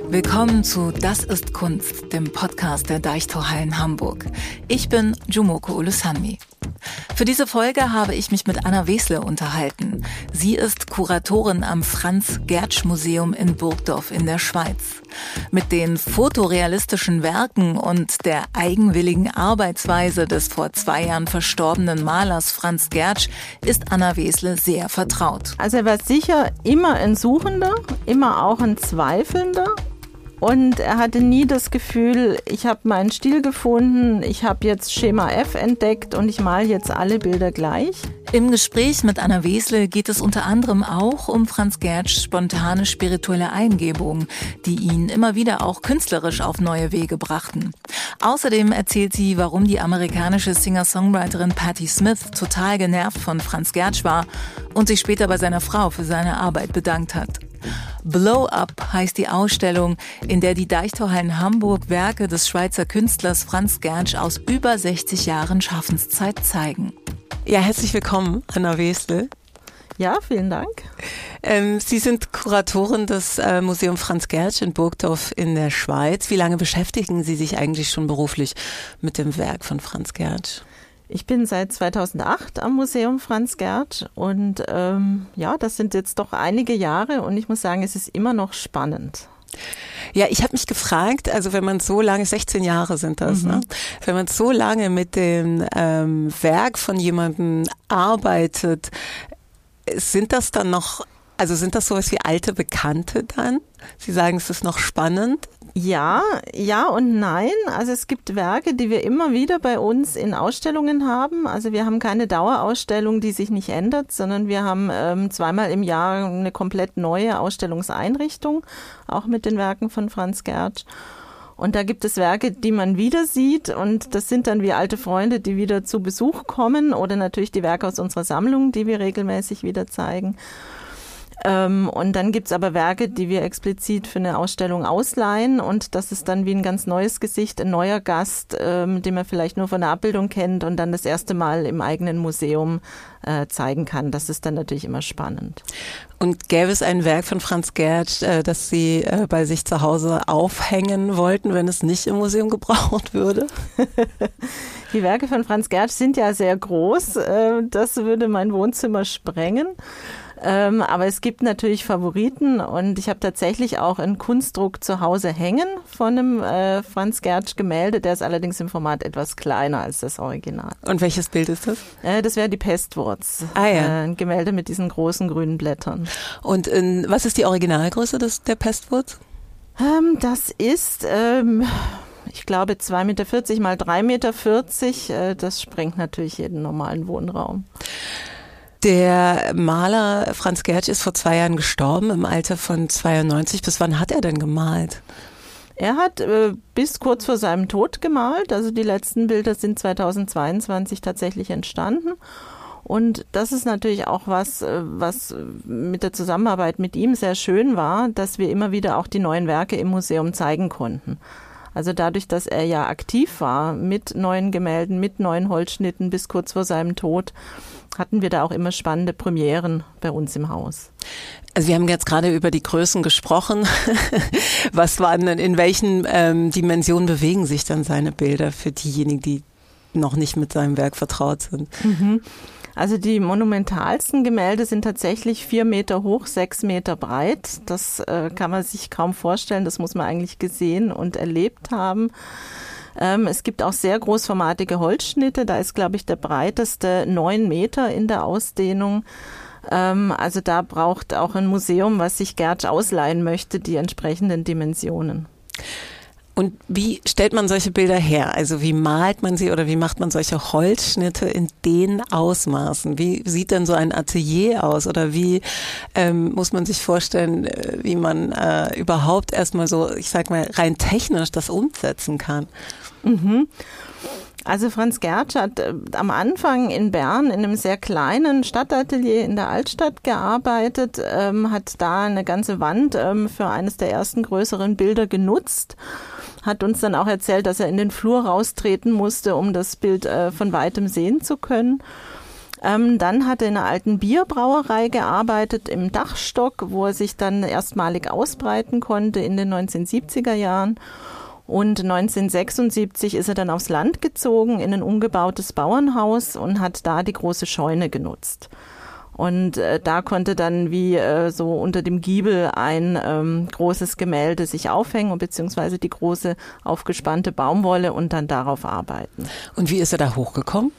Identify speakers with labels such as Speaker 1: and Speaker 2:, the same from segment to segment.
Speaker 1: Willkommen zu Das ist Kunst, dem Podcast der Deichtorhallen Hamburg. Ich bin Jumoko Olusanmi. Für diese Folge habe ich mich mit Anna Wesle unterhalten. Sie ist Kuratorin am Franz-Gertsch-Museum in Burgdorf in der Schweiz. Mit den fotorealistischen Werken und der eigenwilligen Arbeitsweise des vor 2 Jahren verstorbenen Malers Franz Gertsch ist Anna Wesle sehr vertraut.
Speaker 2: Also er war sicher immer ein Suchender, immer auch ein Zweifelnder. Und er hatte nie das Gefühl, ich habe meinen Stil gefunden, ich habe jetzt Schema F entdeckt und ich male jetzt alle Bilder gleich.
Speaker 1: Im Gespräch mit Anna Wesle geht es unter anderem auch um Franz Gertschs spontane spirituelle Eingebungen, die ihn immer wieder auch künstlerisch auf neue Wege brachten. Außerdem erzählt sie, warum die amerikanische Singer-Songwriterin Patti Smith total genervt von Franz Gertsch war und sich später bei seiner Frau für seine Arbeit bedankt hat. Blow Up heißt die Ausstellung, in der die Deichtorhallen Hamburg Werke des Schweizer Künstlers Franz Gertsch aus über 60 Jahren Schaffenszeit zeigen. Ja, herzlich willkommen, Anna Wesle.
Speaker 2: Ja, vielen Dank.
Speaker 1: Sie sind Kuratorin des Museum Franz Gertsch in Burgdorf in der Schweiz. Wie lange beschäftigen Sie sich eigentlich schon beruflich mit dem Werk von Franz Gertsch?
Speaker 2: Ich bin seit 2008 am Museum Franz Gertsch und das sind jetzt doch einige Jahre und ich muss sagen, es ist immer noch spannend.
Speaker 1: Ja, ich habe mich gefragt, also wenn man so lange, 16 Jahre sind das, ne? Wenn man so lange mit dem Werk von jemandem arbeitet, sind das dann noch, also sind das sowas wie alte Bekannte dann? Sie sagen, es ist noch spannend?
Speaker 2: Ja und nein. Also es gibt Werke, die wir immer wieder bei uns in Ausstellungen haben. Also wir haben keine Dauerausstellung, die sich nicht ändert, sondern wir haben 2-mal im Jahr eine komplett neue Ausstellungseinrichtung, auch mit den Werken von Franz Gertsch. Und da gibt es Werke, die man wieder sieht und das sind dann wie alte Freunde, die wieder zu Besuch kommen oder natürlich die Werke aus unserer Sammlung, die wir regelmäßig wieder zeigen. Und dann gibt's aber Werke, die wir explizit für eine Ausstellung ausleihen und das ist dann wie ein ganz neues Gesicht, ein neuer Gast, den man vielleicht nur von der Abbildung kennt und dann das erste Mal im eigenen Museum zeigen kann. Das ist dann natürlich immer spannend.
Speaker 1: Und gäbe es ein Werk von Franz Gertsch, das Sie bei sich zu Hause aufhängen wollten, wenn es nicht im Museum gebraucht würde?
Speaker 2: Die Werke von Franz Gertsch sind ja sehr groß. Das würde mein Wohnzimmer sprengen. Aber es gibt natürlich Favoriten und ich habe tatsächlich auch einen Kunstdruck zu Hause hängen von einem Franz Gertsch Gemälde. Der ist allerdings im Format etwas kleiner als das Original.
Speaker 1: Und welches Bild ist das?
Speaker 2: Das wäre die Pestwurz.
Speaker 1: Ah ja.
Speaker 2: Ein Gemälde mit diesen großen grünen Blättern.
Speaker 1: Und was ist die Originalgröße der Pestwurz?
Speaker 2: Das ist... ich glaube 2,40 Meter mal 3,40 Meter, das sprengt natürlich jeden normalen Wohnraum.
Speaker 1: Der Maler Franz Gertsch ist vor 2 Jahren gestorben, im Alter von 92. Bis wann hat er denn gemalt?
Speaker 2: Er hat bis kurz vor seinem Tod gemalt, also die letzten Bilder sind 2022 tatsächlich entstanden. Und das ist natürlich auch was mit der Zusammenarbeit mit ihm sehr schön war, dass wir immer wieder auch die neuen Werke im Museum zeigen konnten. Also dadurch, dass er ja aktiv war mit neuen Gemälden, mit neuen Holzschnitten bis kurz vor seinem Tod, hatten wir da auch immer spannende Premieren bei uns im Haus.
Speaker 1: Also wir haben jetzt gerade über die Größen gesprochen. Was waren denn, in welchen Dimensionen bewegen sich dann seine Bilder für diejenigen, die noch nicht mit seinem Werk vertraut sind?
Speaker 2: Also die monumentalsten Gemälde sind tatsächlich 4 Meter hoch, 6 Meter breit. Das kann man sich kaum vorstellen, das muss man eigentlich gesehen und erlebt haben. Es gibt auch sehr großformatige Holzschnitte, da ist, glaube ich, der breiteste 9 Meter in der Ausdehnung. Also da braucht auch ein Museum, was sich Gertsch ausleihen möchte, die entsprechenden Dimensionen.
Speaker 1: Und wie stellt man solche Bilder her? Also wie malt man sie oder wie macht man solche Holzschnitte in den Ausmaßen? Wie sieht denn so ein Atelier aus? Oder wie muss man sich vorstellen, wie man überhaupt erstmal so, ich sag mal, rein technisch das umsetzen kann?
Speaker 2: Also Franz Gertsch hat am Anfang in Bern in einem sehr kleinen Stadtatelier in der Altstadt gearbeitet, hat da eine ganze Wand für eines der ersten größeren Bilder genutzt, hat uns dann auch erzählt, dass er in den Flur raustreten musste, um das Bild von weitem sehen zu können. Dann hat er in einer alten Bierbrauerei gearbeitet im Dachstock, wo er sich dann erstmalig ausbreiten konnte in den 1970er Jahren. Und 1976 ist er dann aufs Land gezogen in ein umgebautes Bauernhaus und hat da die große Scheune genutzt. Und da konnte dann wie so unter dem Giebel ein großes Gemälde sich aufhängen, beziehungsweise die große aufgespannte Baumwolle und dann darauf arbeiten.
Speaker 1: Und wie ist er da hochgekommen?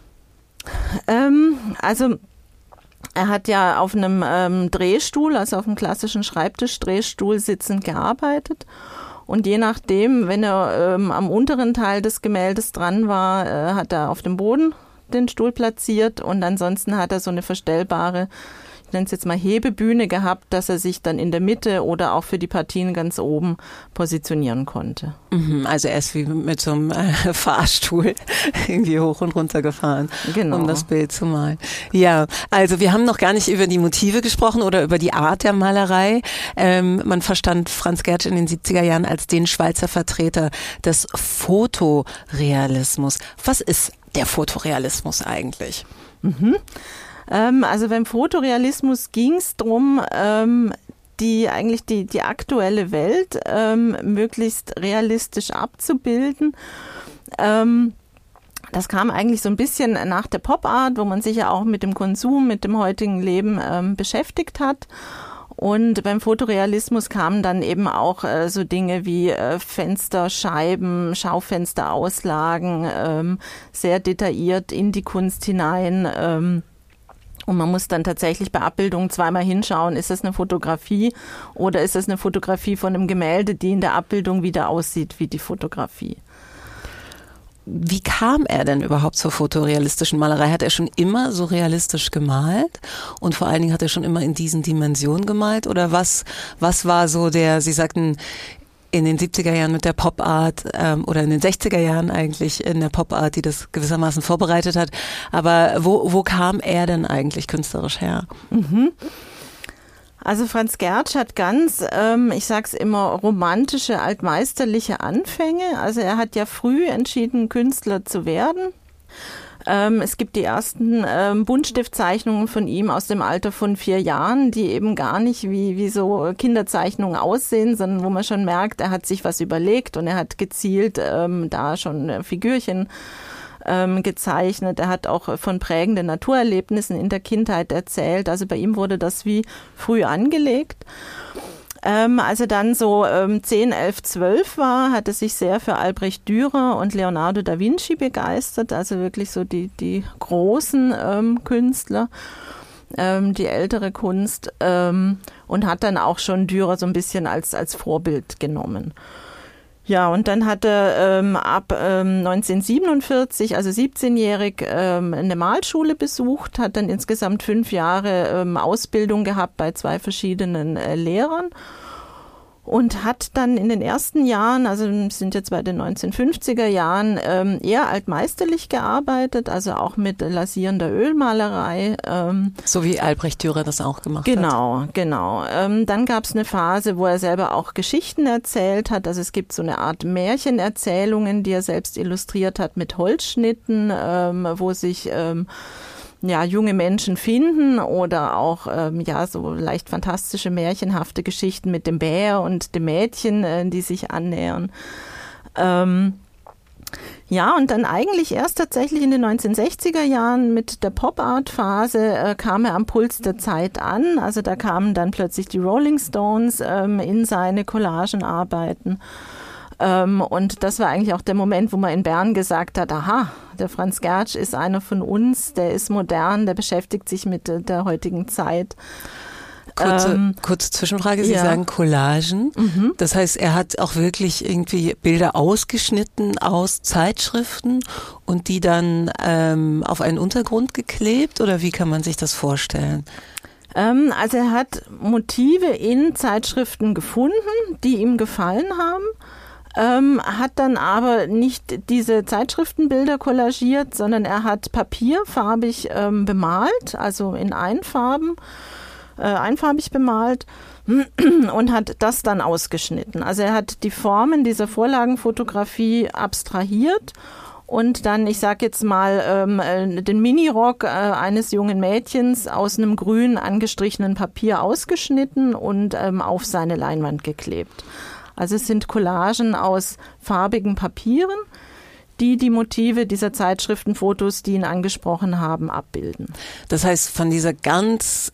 Speaker 2: Also er hat ja auf einem Drehstuhl, also auf einem klassischen Schreibtischdrehstuhl sitzend gearbeitet. Und je nachdem, wenn er am unteren Teil des Gemäldes dran war, hat er auf dem Boden den Stuhl platziert und ansonsten hat er so eine verstellbare, ich nenne es jetzt mal Hebebühne gehabt, dass er sich dann in der Mitte oder auch für die Partien ganz oben positionieren konnte.
Speaker 1: Also er ist wie mit so einem Fahrstuhl irgendwie hoch und runter gefahren, genau, um das Bild zu malen. Ja, also wir haben noch gar nicht über die Motive gesprochen oder über die Art der Malerei. Man verstand Franz Gertsch in den 70er Jahren als den Schweizer Vertreter des Fotorealismus. Was ist der Fotorealismus eigentlich?
Speaker 2: Also beim Fotorealismus ging es darum, die aktuelle Welt möglichst realistisch abzubilden. Das kam eigentlich so ein bisschen nach der Pop-Art, wo man sich ja auch mit dem Konsum, mit dem heutigen Leben beschäftigt hat. Und beim Fotorealismus kamen dann eben auch so Dinge wie Fensterscheiben, Schaufensterauslagen, sehr detailliert in die Kunst hinein. Und man muss dann tatsächlich bei Abbildungen zweimal hinschauen, ist das eine Fotografie oder ist das eine Fotografie von einem Gemälde, die in der Abbildung wieder aussieht wie die Fotografie.
Speaker 1: Wie kam er denn überhaupt zur fotorealistischen Malerei? Hat er schon immer so realistisch gemalt? Und vor allen Dingen hat er schon immer in diesen Dimensionen gemalt? Oder was war so Sie sagten, in den 70er Jahren mit der Pop-Art oder in den 60er Jahren eigentlich in der Pop-Art, die das gewissermaßen vorbereitet hat. Aber wo kam er denn eigentlich künstlerisch her?
Speaker 2: Also Franz Gertsch hat ganz, ich sag's immer, romantische, altmeisterliche Anfänge. Also er hat ja früh entschieden, Künstler zu werden. Es gibt die ersten Buntstiftzeichnungen von ihm aus dem Alter von 4 Jahren, die eben gar nicht wie so Kinderzeichnungen aussehen, sondern wo man schon merkt, er hat sich was überlegt und er hat gezielt da schon Figürchen gezeichnet. Er hat auch von prägenden Naturerlebnissen in der Kindheit erzählt. Also bei ihm wurde das wie früh angelegt. Als er dann so 10, 11, 12 war, hat er sich sehr für Albrecht Dürer und Leonardo da Vinci begeistert. Also wirklich so die großen Künstler, die ältere Kunst, und hat dann auch schon Dürer so ein bisschen als Vorbild genommen. Ja, und dann hat er ab 1947, also 17-jährig, eine Malschule besucht, hat dann insgesamt 5 Jahre Ausbildung gehabt bei 2 verschiedenen Lehrern und hat dann in den ersten Jahren, also sind jetzt bei den 1950er Jahren, eher altmeisterlich gearbeitet, also auch mit lasierender Ölmalerei.
Speaker 1: So wie Albrecht Dürer das auch gemacht
Speaker 2: hat. Genau. Dann gab es eine Phase, wo er selber auch Geschichten erzählt hat. Also es gibt so eine Art Märchenerzählungen, die er selbst illustriert hat mit Holzschnitten, wo sich junge Menschen finden oder auch so leicht fantastische, märchenhafte Geschichten mit dem Bär und dem Mädchen, die sich annähern. Und dann eigentlich erst tatsächlich in den 1960er Jahren mit der Pop-Art-Phase kam er am Puls der Zeit an. Also da kamen dann plötzlich die Rolling Stones in seine Collagenarbeiten. Und das war eigentlich auch der Moment, wo man in Bern gesagt hat, aha, der Franz Gertsch ist einer von uns, der ist modern, der beschäftigt sich mit der heutigen Zeit.
Speaker 1: Kurze Zwischenfrage, Sie sagen Collagen. Das heißt, er hat auch wirklich irgendwie Bilder ausgeschnitten aus Zeitschriften und die dann auf einen Untergrund geklebt, oder wie kann man sich das vorstellen?
Speaker 2: Also er hat Motive in Zeitschriften gefunden, die ihm gefallen haben. Hat dann aber nicht diese Zeitschriftenbilder collagiert, sondern er hat Papier farbig bemalt, also in einfarbig bemalt und hat das dann ausgeschnitten. Also er hat die Formen dieser Vorlagenfotografie abstrahiert und dann, ich sag jetzt mal, den Minirock eines jungen Mädchens aus einem grün angestrichenen Papier ausgeschnitten und auf seine Leinwand geklebt. Also es sind Collagen aus farbigen Papieren, die Motive dieser Zeitschriftenfotos, die ihn angesprochen haben, abbilden.
Speaker 1: Das heißt, von dieser ganz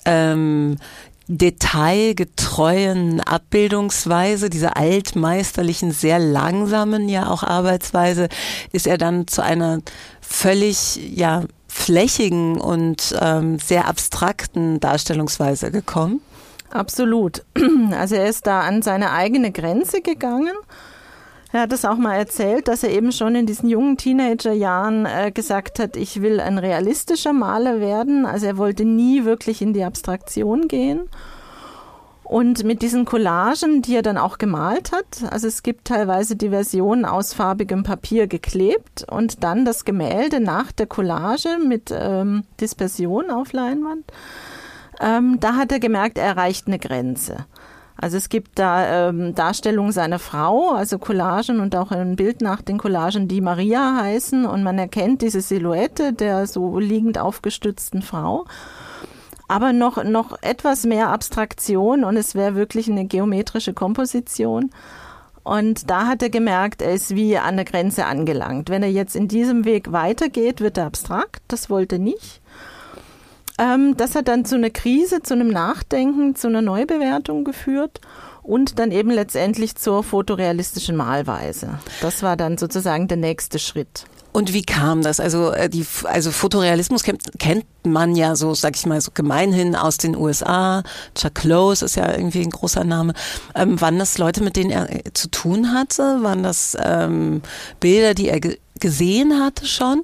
Speaker 1: detailgetreuen Abbildungsweise, dieser altmeisterlichen, sehr langsamen ja auch Arbeitsweise, ist er dann zu einer völlig flächigen und sehr abstrakten Darstellungsweise gekommen?
Speaker 2: Absolut. Also er ist da an seine eigene Grenze gegangen. Er hat es auch mal erzählt, dass er eben schon in diesen jungen Teenagerjahren gesagt hat, ich will ein realistischer Maler werden. Also er wollte nie wirklich in die Abstraktion gehen. Und mit diesen Collagen, die er dann auch gemalt hat, also es gibt teilweise die Version aus farbigem Papier geklebt und dann das Gemälde nach der Collage mit Dispersion auf Leinwand. Da hat er gemerkt, er erreicht eine Grenze. Also es gibt da Darstellungen seiner Frau, also Collagen und auch ein Bild nach den Collagen, die Maria heißen. Und man erkennt diese Silhouette der so liegend aufgestützten Frau. Aber noch etwas mehr Abstraktion und es wäre wirklich eine geometrische Komposition. Und da hat er gemerkt, er ist wie an der Grenze angelangt. Wenn er jetzt in diesem Weg weitergeht, wird er abstrakt. Das wollte er nicht. Das hat dann zu einer Krise, zu einem Nachdenken, zu einer Neubewertung geführt und dann eben letztendlich zur fotorealistischen Malweise. Das war dann sozusagen der nächste Schritt.
Speaker 1: Und wie kam das? Also Fotorealismus kennt man ja so, sag ich mal, so gemeinhin aus den USA. Chuck Close ist ja irgendwie ein großer Name. Waren das Leute, mit denen er zu tun hatte? Waren das Bilder, die er gesehen hatte schon?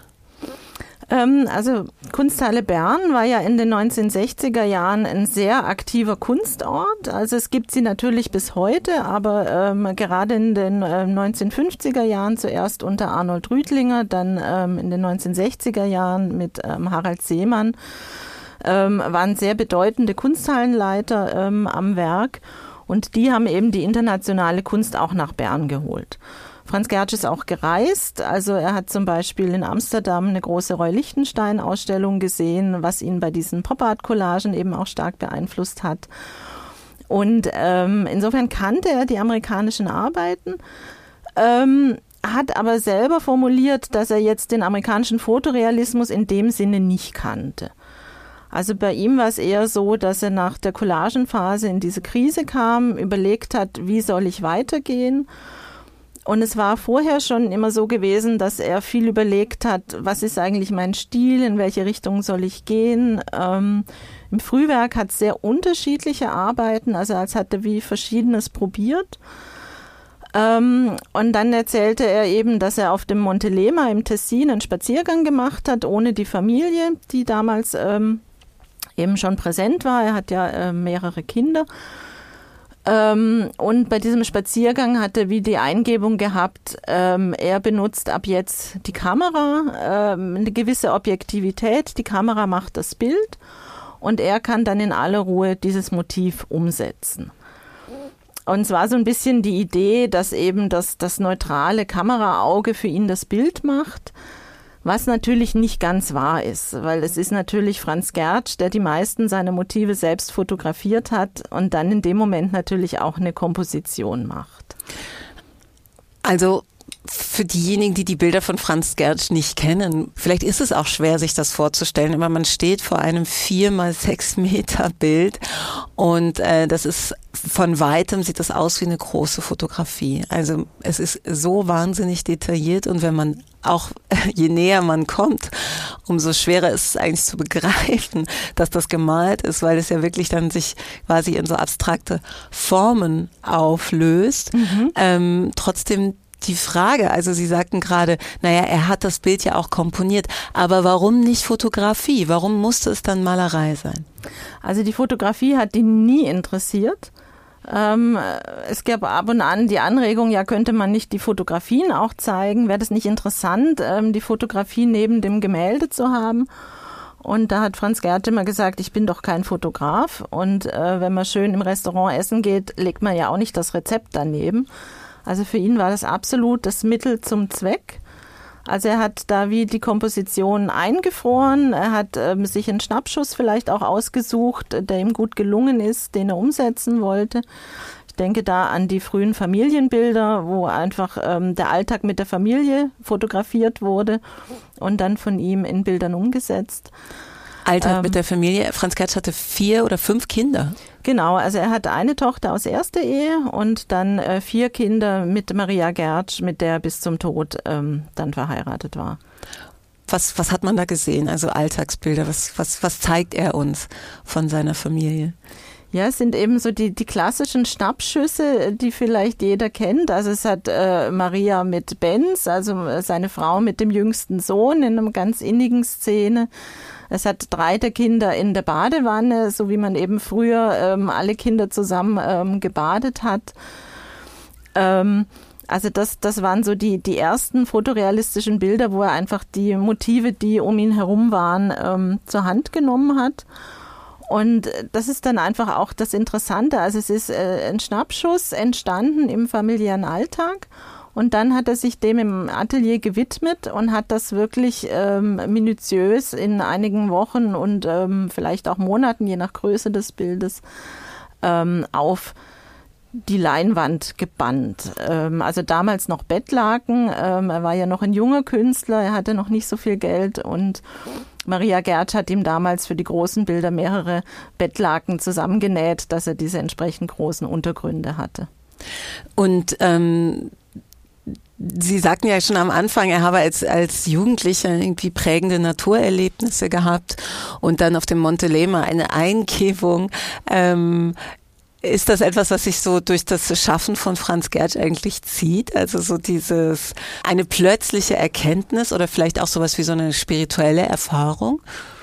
Speaker 2: Also Kunsthalle Bern war ja in den 1960er Jahren ein sehr aktiver Kunstort. Also es gibt sie natürlich bis heute, aber gerade in den 1950er Jahren zuerst unter Arnold Rütlinger, dann in den 1960er Jahren mit Harald Seemann waren sehr bedeutende Kunsthallenleiter am Werk und die haben eben die internationale Kunst auch nach Bern geholt. Franz Gertsch ist auch gereist, also er hat zum Beispiel in Amsterdam eine große Roy Lichtenstein-Ausstellung gesehen, was ihn bei diesen Pop-Art-Collagen eben auch stark beeinflusst hat. Und insofern kannte er die amerikanischen Arbeiten, hat aber selber formuliert, dass er jetzt den amerikanischen Fotorealismus in dem Sinne nicht kannte. Also bei ihm war es eher so, dass er nach der Collagenphase in diese Krise kam, überlegt hat, wie soll ich weitergehen? Und es war vorher schon immer so gewesen, dass er viel überlegt hat, was ist eigentlich mein Stil, in welche Richtung soll ich gehen. Im Frühwerk hat es sehr unterschiedliche Arbeiten, also als hat er wie Verschiedenes probiert. Und dann erzählte er eben, dass er auf dem Monte Lema im Tessin einen Spaziergang gemacht hat, ohne die Familie, die damals eben schon präsent war. Er hat ja mehrere Kinder. Und bei diesem Spaziergang hat er wie die Eingebung gehabt, er benutzt ab jetzt die Kamera, eine gewisse Objektivität, die Kamera macht das Bild und er kann dann in aller Ruhe dieses Motiv umsetzen. Und es war so ein bisschen die Idee, dass eben das neutrale Kameraauge für ihn das Bild macht, was natürlich nicht ganz wahr ist, weil es ist natürlich Franz Gertsch, der die meisten seiner Motive selbst fotografiert hat und dann in dem Moment natürlich auch eine Komposition macht.
Speaker 1: Also für diejenigen, die die Bilder von Franz Gertsch nicht kennen, vielleicht ist es auch schwer, sich das vorzustellen, aber man steht vor einem 4x6 Meter Bild und das ist von weitem, sieht das aus wie eine große Fotografie. Also es ist so wahnsinnig detailliert und wenn man auch, je näher man kommt, umso schwerer ist es eigentlich zu begreifen, dass das gemalt ist, weil es ja wirklich dann sich quasi in so abstrakte Formen auflöst. Trotzdem die Frage, also Sie sagten gerade, naja, er hat das Bild ja auch komponiert, aber warum nicht Fotografie? Warum musste es dann Malerei sein?
Speaker 2: Also die Fotografie hat ihn nie interessiert. Es gab ab und an die Anregung, ja, könnte man nicht die Fotografien auch zeigen? Wäre das nicht interessant, die Fotografie neben dem Gemälde zu haben? Und da hat Franz Gertsch immer gesagt, ich bin doch kein Fotograf. Und wenn man schön im Restaurant essen geht, legt man ja auch nicht das Rezept daneben. Also für ihn war das absolut das Mittel zum Zweck. Also er hat da wie die Komposition eingefroren, er hat sich einen Schnappschuss vielleicht auch ausgesucht, der ihm gut gelungen ist, den er umsetzen wollte. Ich denke da an die frühen Familienbilder, wo einfach der Alltag mit der Familie fotografiert wurde und dann von ihm in Bildern umgesetzt.
Speaker 1: Alltag mit der Familie. Franz Gertsch hatte 4 oder 5 Kinder.
Speaker 2: Genau, also er hatte eine Tochter aus erster Ehe und dann 4 Kinder mit Maria Gertsch, mit der er bis zum Tod dann verheiratet war.
Speaker 1: Was hat man da gesehen? Also Alltagsbilder, was zeigt er uns von seiner Familie?
Speaker 2: Ja, es sind eben so die klassischen Schnappschüsse, die vielleicht jeder kennt. Also es hat Maria mit Benz, also seine Frau mit dem jüngsten Sohn in einer ganz innigen Szene. Es hat 3 der Kinder in der Badewanne, so wie man eben früher alle Kinder zusammen gebadet hat. Also das waren so die ersten fotorealistischen Bilder, wo er einfach die Motive, die um ihn herum waren, zur Hand genommen hat. Und das ist dann einfach auch das Interessante. Also es ist ein Schnappschuss entstanden im familiären Alltag. Und dann hat er sich dem im Atelier gewidmet und hat das wirklich minutiös in einigen Wochen und vielleicht auch Monaten, je nach Größe des Bildes, auf die Leinwand gebannt. Also damals noch Bettlaken. Er war ja noch ein junger Künstler, er hatte noch nicht so viel Geld und Maria Gertsch hat ihm damals für die großen Bilder mehrere Bettlaken zusammengenäht, dass er diese entsprechend großen Untergründe hatte.
Speaker 1: Und Sie sagten ja schon am Anfang, er habe als Jugendlicher irgendwie prägende Naturerlebnisse gehabt und dann auf dem Montelema eine Eingebung. Ist das etwas, was sich so durch das Schaffen von Franz Gertsch eigentlich zieht? Also so eine plötzliche Erkenntnis oder vielleicht auch sowas wie so eine spirituelle Erfahrung?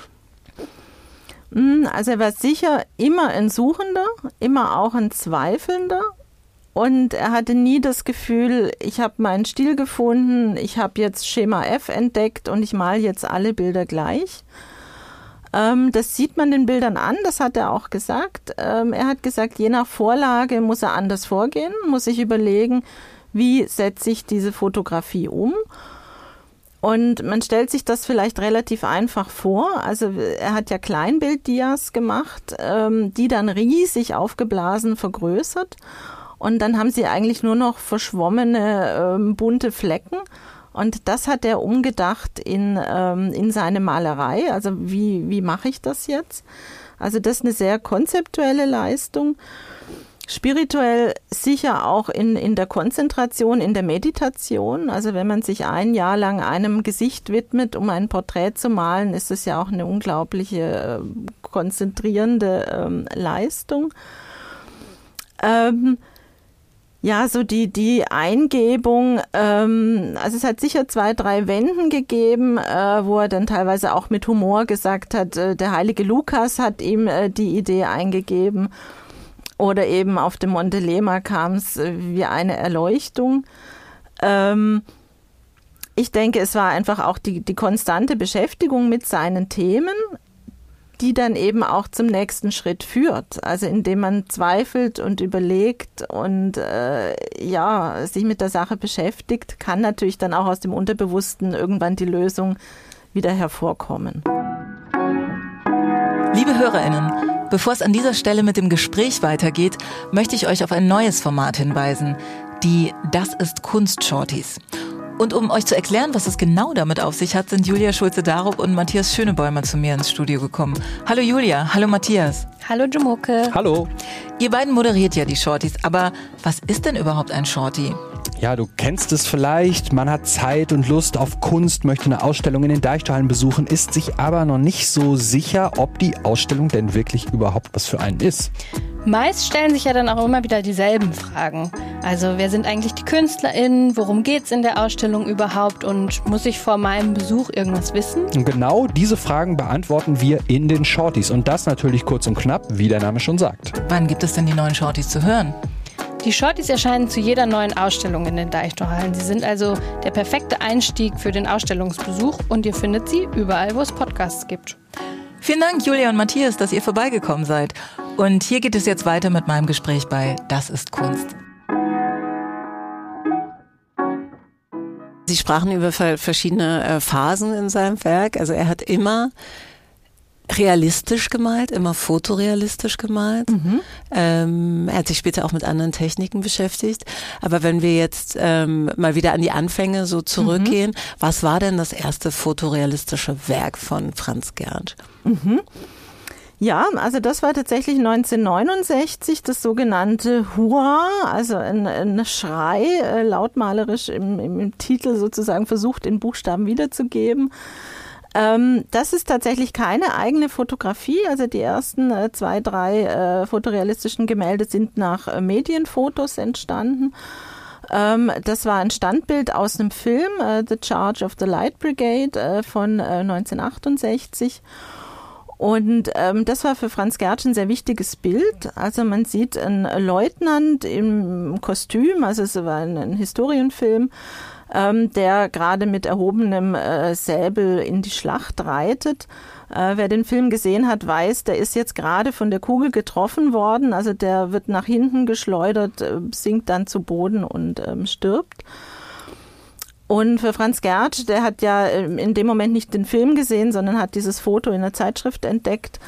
Speaker 2: Also er war sicher immer ein Suchender, immer auch ein Zweifelnder. Und er hatte nie das Gefühl, ich habe meinen Stil gefunden, ich habe jetzt Schema F entdeckt und ich male jetzt alle Bilder gleich. Das sieht man den Bildern an, das hat er auch gesagt. Er hat gesagt, je nach Vorlage muss er anders vorgehen, muss sich überlegen, wie setze ich diese Fotografie um. Und man stellt sich das vielleicht relativ einfach vor. Also er hat ja Kleinbilddias gemacht, die dann riesig aufgeblasen vergrößert. Und dann haben sie eigentlich nur noch verschwommene, bunte Flecken. Und das hat er umgedacht in seine Malerei. Also wie mache ich das jetzt? Also das ist eine sehr konzeptuelle Leistung. Spirituell sicher auch in der Konzentration, in der Meditation. Also wenn man sich ein Jahr lang einem Gesicht widmet, um ein Porträt zu malen, ist es ja auch eine unglaubliche konzentrierende Leistung. Ja, so die Eingebung, also es hat sicher 2, 3 Wenden gegeben, wo er dann teilweise auch mit Humor gesagt hat, der heilige Lukas hat ihm die Idee eingegeben. Oder eben auf dem Montelema kam es wie eine Erleuchtung. Ich denke, es war einfach auch die konstante Beschäftigung mit seinen Themen, die dann eben auch zum nächsten Schritt führt. Also indem man zweifelt und überlegt und sich mit der Sache beschäftigt, kann natürlich dann auch aus dem Unterbewussten irgendwann die Lösung wieder hervorkommen.
Speaker 1: Liebe HörerInnen, bevor es an dieser Stelle mit dem Gespräch weitergeht, möchte ich euch auf ein neues Format hinweisen, die Das ist Kunst-Shorties. Und um euch zu erklären, was es genau damit auf sich hat, sind Julia Schulze-Darup und Matthias Schönebäumer zu mir ins Studio gekommen. Hallo Julia, hallo Matthias.
Speaker 3: Hallo Jamoke.
Speaker 4: Hallo.
Speaker 1: Ihr beiden moderiert ja die Shorties, aber was ist denn überhaupt ein Shorty?
Speaker 4: Ja, du kennst es vielleicht, man hat Zeit und Lust auf Kunst, möchte eine Ausstellung in den Deichtorhallen besuchen, ist sich aber noch nicht so sicher, ob die Ausstellung denn wirklich überhaupt was für einen ist.
Speaker 3: Meist stellen sich ja dann auch immer wieder dieselben Fragen. Also wer sind eigentlich die KünstlerInnen, worum geht's in der Ausstellung überhaupt und muss ich vor meinem Besuch irgendwas wissen?
Speaker 4: Und genau diese Fragen beantworten wir in den Shorties und das natürlich kurz und knapp, wie der Name schon sagt.
Speaker 1: Wann gibt es denn die neuen Shorties zu hören?
Speaker 3: Die Shorties erscheinen zu jeder neuen Ausstellung in den Deichtorhallen. Sie sind also der perfekte Einstieg für den Ausstellungsbesuch und ihr findet sie überall, wo es Podcasts gibt.
Speaker 1: Vielen Dank, Julia und Matthias, dass ihr vorbeigekommen seid. Und hier geht es jetzt weiter mit meinem Gespräch bei Das ist Kunst.
Speaker 5: Sie sprachen über verschiedene Phasen in seinem Werk. Also er hat immer realistisch gemalt, immer fotorealistisch gemalt. Er hat sich später auch mit anderen Techniken beschäftigt. Aber wenn wir jetzt mal wieder an die Anfänge so zurückgehen, was war denn das erste fotorealistische Werk von Franz Gertsch?
Speaker 2: Ja, also das war tatsächlich 1969, das sogenannte Hurra, also ein Schrei, lautmalerisch im Titel sozusagen versucht, in Buchstaben wiederzugeben. Das ist tatsächlich keine eigene Fotografie, also die ersten 2, 3 fotorealistischen Gemälde sind nach Medienfotos entstanden. Das war ein Standbild aus einem Film, The Charge of the Light Brigade von 1968. Und das war für Franz Gertsch ein sehr wichtiges Bild. Also man sieht einen Leutnant im Kostüm, also es war ein Historienfilm, der gerade mit erhobenem Säbel in die Schlacht reitet. Wer den Film gesehen hat, weiß, der ist jetzt gerade von der Kugel getroffen worden. Also der wird nach hinten geschleudert, sinkt dann zu Boden und stirbt. Und für Franz Gertsch, der hat ja in dem Moment nicht den Film gesehen, sondern hat dieses Foto in der Zeitschrift entdeckt,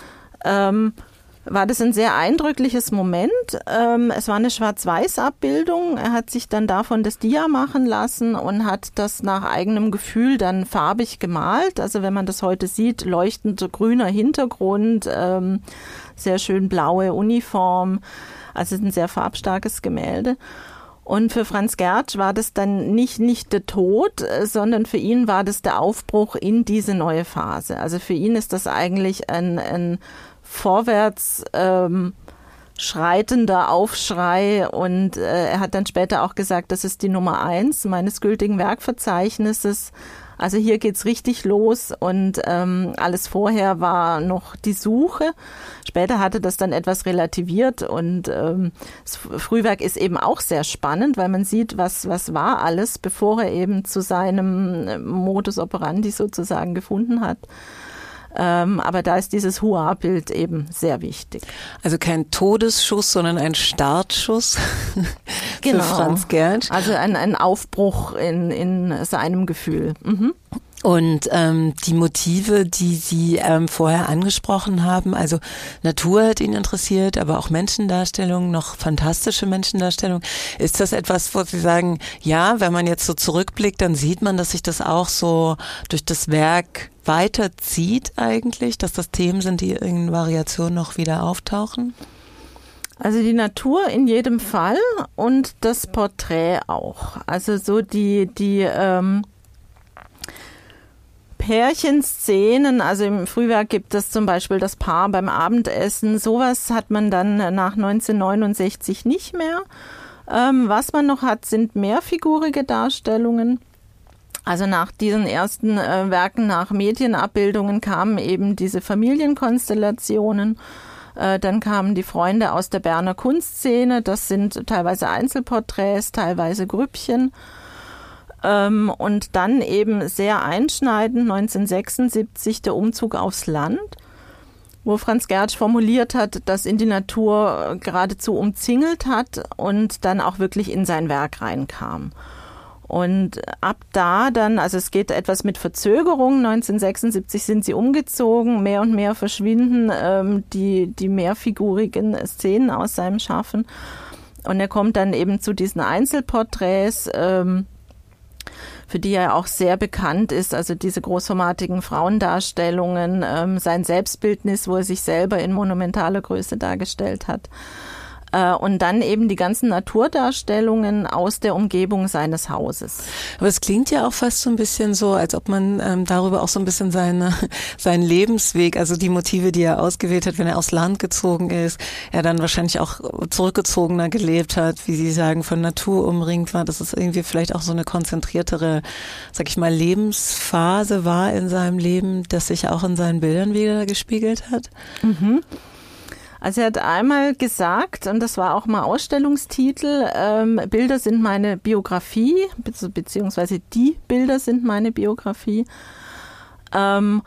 Speaker 2: war das ein sehr eindrückliches Moment. Es war eine Schwarz-Weiß-Abbildung. Er hat sich dann davon das Dia machen lassen und hat das nach eigenem Gefühl dann farbig gemalt. Also wenn man das heute sieht, leuchtend grüner Hintergrund, sehr schön blaue Uniform. Also ein sehr farbstarkes Gemälde. Und für Franz Gertsch war das dann nicht der Tod, sondern für ihn war das der Aufbruch in diese neue Phase. Also für ihn ist das eigentlich ein vorwärts schreitender Aufschrei und er hat dann später auch gesagt, das ist die Nummer 1 meines gültigen Werkverzeichnisses. Also hier geht's richtig los und alles vorher war noch die Suche. Später hatte das dann etwas relativiert und das Frühwerk ist eben auch sehr spannend, weil man sieht, was war alles, bevor er eben zu seinem Modus operandi sozusagen gefunden hat. Aber da ist dieses Hurra-Bild eben sehr wichtig.
Speaker 5: Also kein Todesschuss, sondern ein Startschuss für Franz Gertsch.
Speaker 2: Also ein Aufbruch in seinem Gefühl.
Speaker 5: Und die Motive, die Sie vorher angesprochen haben, also Natur hat ihn interessiert, aber auch Menschendarstellungen, noch fantastische Menschendarstellungen. Ist das etwas, wo Sie sagen, ja, wenn man jetzt so zurückblickt, dann sieht man, dass sich das auch so durch das Werk weiterzieht eigentlich, dass das Themen sind, die in Variationen noch wieder auftauchen?
Speaker 2: Also die Natur in jedem Fall und das Porträt auch. Also so die Pärchenszenen, also im Frühwerk gibt es zum Beispiel das Paar beim Abendessen, sowas hat man dann nach 1969 nicht mehr. Was man noch hat, sind mehrfigurige Darstellungen. Also nach diesen ersten Werken, nach Medienabbildungen kamen eben diese Familienkonstellationen. Dann kamen die Freunde aus der Berner Kunstszene, das sind teilweise Einzelporträts, teilweise Grüppchen. Und dann eben sehr einschneidend 1976 der Umzug aufs Land, wo Franz Gertsch formuliert hat, dass ihn die Natur geradezu umzingelt hat und dann auch wirklich in sein Werk reinkam. Und ab da dann, also es geht etwas mit Verzögerung, 1976 sind sie umgezogen, mehr und mehr verschwinden die mehrfigurigen Szenen aus seinem Schaffen. Und er kommt dann eben zu diesen Einzelporträts, für die er auch sehr bekannt ist, also diese großformatigen Frauendarstellungen, sein Selbstbildnis, wo er sich selber in monumentaler Größe dargestellt hat. Und dann eben die ganzen Naturdarstellungen aus der Umgebung seines Hauses.
Speaker 5: Aber es klingt ja auch fast so ein bisschen so, als ob man darüber auch so ein bisschen seinen Lebensweg, also die Motive, die er ausgewählt hat, wenn er aufs Land gezogen ist, er dann wahrscheinlich auch zurückgezogener gelebt hat, wie Sie sagen, von Natur umringt war, dass es irgendwie vielleicht auch so eine konzentriertere, sag ich mal, Lebensphase war in seinem Leben, das sich auch in seinen Bildern wieder gespiegelt hat?
Speaker 2: Mhm. Also er hat einmal gesagt, und das war auch mal Ausstellungstitel, Bilder sind meine Biografie, beziehungsweise die Bilder sind meine Biografie.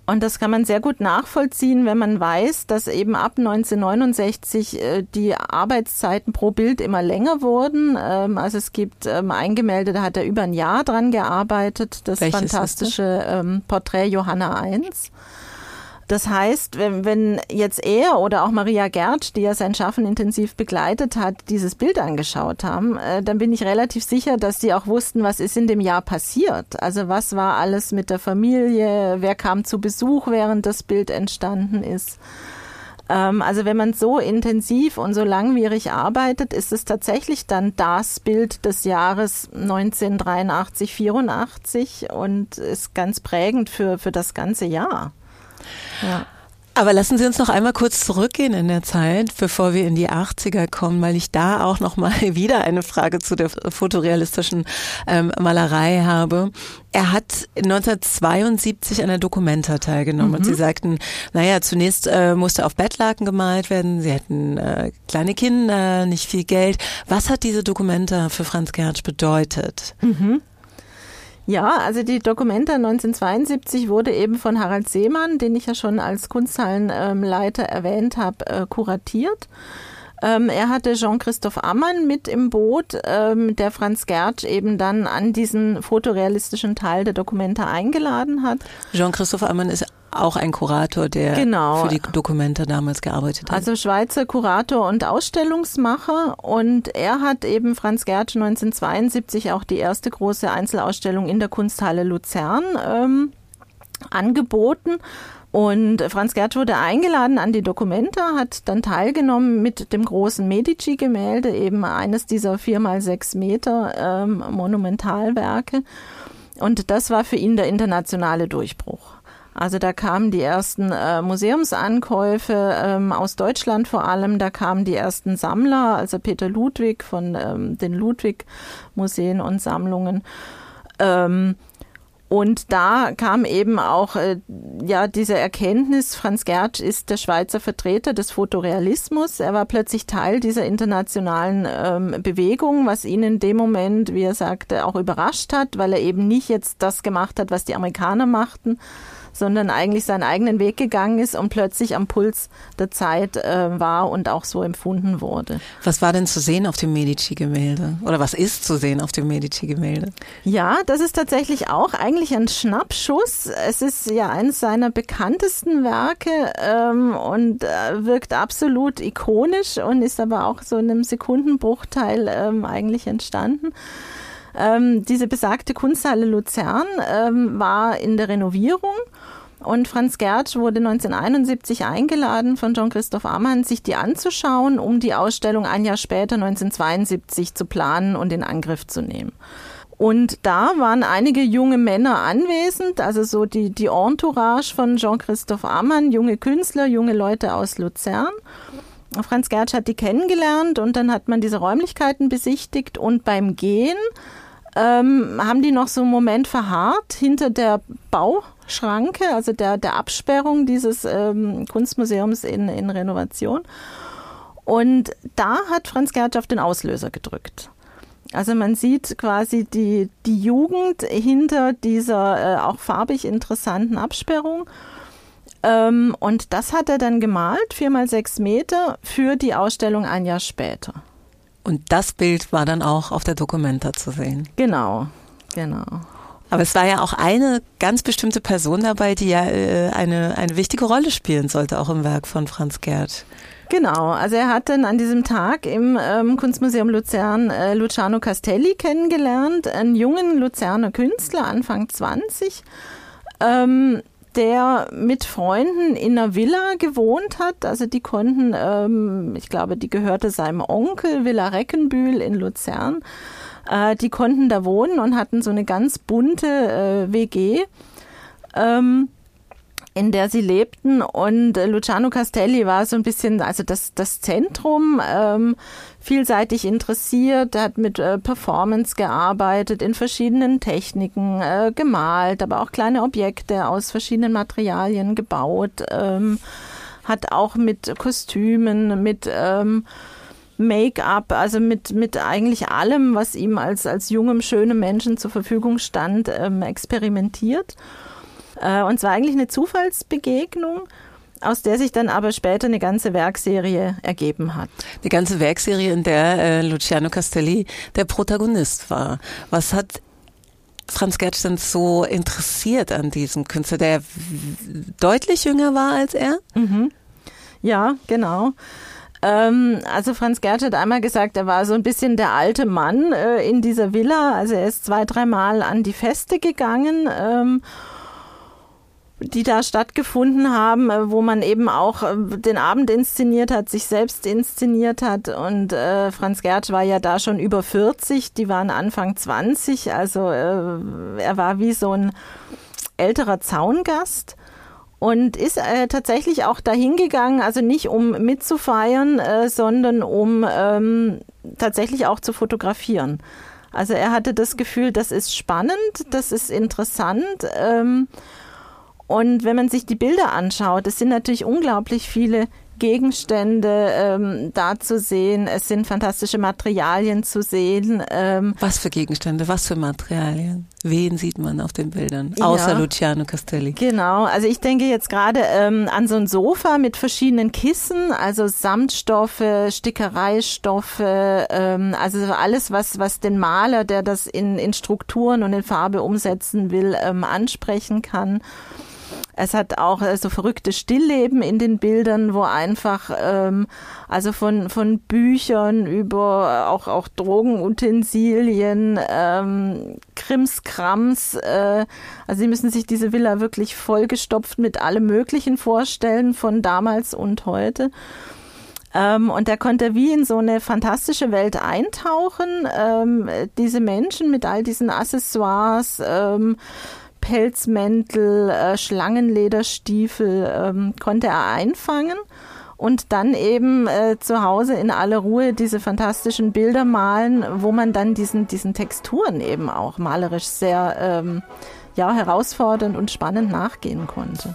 Speaker 2: Und das kann man sehr gut nachvollziehen, wenn man weiß, dass eben ab 1969 die Arbeitszeiten pro Bild immer länger wurden. Also es gibt ein Gemälde, da hat er über ein Jahr dran gearbeitet, das
Speaker 5: Welches
Speaker 2: fantastische Porträt Johanna I. Das heißt, wenn jetzt er oder auch Maria Gertsch, die ja sein Schaffen intensiv begleitet hat, dieses Bild angeschaut haben, dann bin ich relativ sicher, dass sie auch wussten, was ist in dem Jahr passiert. Also was war alles mit der Familie, wer kam zu Besuch, während das Bild entstanden ist. Also wenn man so intensiv und so langwierig arbeitet, ist es tatsächlich dann das Bild des Jahres 1983, 84 und ist ganz prägend für das ganze Jahr. Ja.
Speaker 5: Aber lassen Sie uns noch einmal kurz zurückgehen in der Zeit, bevor wir in die 80er kommen, weil ich da auch noch mal wieder eine Frage zu der fotorealistischen Malerei habe. Er hat 1972 an der Documenta teilgenommen und Sie sagten, naja, zunächst musste auf Bettlaken gemalt werden, Sie hatten kleine Kinder, nicht viel Geld. Was hat diese Documenta für Franz Gertsch bedeutet?
Speaker 2: Ja, also die Documenta 1972 wurde eben von Harald Seemann, den ich ja schon als Kunsthallenleiter erwähnt habe, kuratiert. Er hatte Jean-Christophe Ammann mit im Boot, der Franz Gertsch eben dann an diesen fotorealistischen Teil der Documenta eingeladen hat.
Speaker 5: Jean-Christophe Ammann ist auch ein Kurator, der für die Documenta damals gearbeitet hat.
Speaker 2: Also Schweizer Kurator und Ausstellungsmacher, und er hat eben Franz Gertsch 1972 auch die erste große Einzelausstellung in der Kunsthalle Luzern angeboten. Und Franz Gertsch wurde eingeladen an die Documenta, hat dann teilgenommen mit dem großen Medici-Gemälde, eben eines dieser 4x6 Meter Monumentalwerke. Und das war für ihn der internationale Durchbruch. Also da kamen die ersten Museumsankäufe aus Deutschland vor allem, da kamen die ersten Sammler, also Peter Ludwig von den Ludwig-Museen und Sammlungen. Und da kam eben auch diese Erkenntnis, Franz Gertsch ist der Schweizer Vertreter des Fotorealismus. Er war plötzlich Teil dieser internationalen Bewegung, was ihn in dem Moment, wie er sagte, auch überrascht hat, weil er eben nicht jetzt das gemacht hat, was die Amerikaner machten, sondern eigentlich seinen eigenen Weg gegangen ist und plötzlich am Puls der Zeit war und auch so empfunden wurde.
Speaker 5: Was war denn zu sehen auf dem Medici-Gemälde? Oder was ist zu sehen auf dem Medici-Gemälde?
Speaker 2: Ja, das ist tatsächlich auch eigentlich ein Schnappschuss. Es ist ja eines seiner bekanntesten Werke und wirkt absolut ikonisch und ist aber auch so in einem Sekundenbruchteil eigentlich entstanden. Diese besagte Kunsthalle Luzern war in der Renovierung und Franz Gertsch wurde 1971 eingeladen von Jean-Christophe Ammann, sich die anzuschauen, um die Ausstellung ein Jahr später 1972 zu planen und in Angriff zu nehmen. Und da waren einige junge Männer anwesend, also so die Entourage von Jean-Christophe Ammann, junge Künstler, junge Leute aus Luzern. Franz Gertsch hat die kennengelernt und dann hat man diese Räumlichkeiten besichtigt und beim Gehen haben die noch so einen Moment verharrt hinter der Bauschranke, also der Absperrung dieses Kunstmuseums in Renovation. Und da hat Franz Gertsch auf den Auslöser gedrückt. Also man sieht quasi die Jugend hinter dieser auch farbig interessanten Absperrung. Und das hat er dann gemalt, 4x6 Meter, für die Ausstellung ein Jahr später.
Speaker 5: Und das Bild war dann auch auf der Documenta zu sehen.
Speaker 2: Genau.
Speaker 5: Aber es war ja auch eine ganz bestimmte Person dabei, die ja eine wichtige Rolle spielen sollte, auch im Werk von Franz Gertsch.
Speaker 2: Genau, also er hat dann an diesem Tag im Kunstmuseum Luzern Luciano Castelli kennengelernt, einen jungen Luzerner Künstler, Anfang 20, der mit Freunden in einer Villa gewohnt hat. Also die konnten, ich glaube, die gehörte seinem Onkel, Villa Reckenbühl in Luzern. Die konnten da wohnen und hatten so eine ganz bunte WG, in der sie lebten. Und Luciano Castelli war so ein bisschen, also das Zentrum, vielseitig interessiert, hat mit Performance gearbeitet, in verschiedenen Techniken gemalt, aber auch kleine Objekte aus verschiedenen Materialien gebaut, hat auch mit Kostümen, mit Make-up, also mit eigentlich allem, was ihm als jungem, schönem Menschen zur Verfügung stand, experimentiert. Und zwar eigentlich eine Zufallsbegegnung, aus der sich dann aber später eine ganze Werkserie ergeben hat.
Speaker 5: Die ganze Werkserie, in der Luciano Castelli der Protagonist war. Was hat Franz Gertsch denn so interessiert an diesem Künstler, der deutlich jünger war als er?
Speaker 2: Mhm. Ja, genau. Also Franz Gertsch hat einmal gesagt, er war so ein bisschen der alte Mann in dieser Villa. Also er ist 2-3 Mal an die Feste gegangen, die da stattgefunden haben, wo man eben auch den Abend inszeniert hat, sich selbst inszeniert hat. Und Franz Gertsch war ja da schon über 40, die waren Anfang 20. Also er war wie so ein älterer Zaungast. Und ist tatsächlich auch dahin gegangen, also nicht um mitzufeiern, sondern um tatsächlich auch zu fotografieren. Also er hatte das Gefühl, das ist spannend, das ist interessant. Und wenn man sich die Bilder anschaut, es sind natürlich unglaublich viele Gegenstände da zu sehen. Es sind fantastische Materialien zu sehen.
Speaker 5: Was für Gegenstände, was für Materialien? Wen sieht man auf den Bildern? Außer Luciano Castelli.
Speaker 2: Genau, also ich denke jetzt gerade an so ein Sofa mit verschiedenen Kissen, also Samtstoffe, Stickereistoffe, also alles, was den Maler, der das in Strukturen und in Farbe umsetzen will, ansprechen kann. Es hat auch so verrückte Stillleben in den Bildern, wo einfach also von Büchern über auch Drogenutensilien, Krimskrams, also Sie müssen sich diese Villa wirklich vollgestopft mit allem Möglichen vorstellen, von damals und heute. Und er konnte wie in so eine fantastische Welt eintauchen, diese Menschen mit all diesen Accessoires, Pelzmäntel, Schlangenlederstiefel konnte er einfangen und dann eben zu Hause in aller Ruhe diese fantastischen Bilder malen, wo man dann diesen Texturen eben auch malerisch sehr herausfordernd und spannend nachgehen konnte.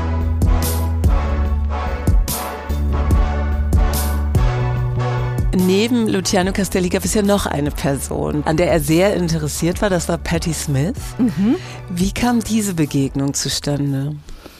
Speaker 5: Neben Luciano Castelli gab es ja noch eine Person, an der er sehr interessiert war, das war Patti Smith. Mhm. Wie kam diese Begegnung zustande?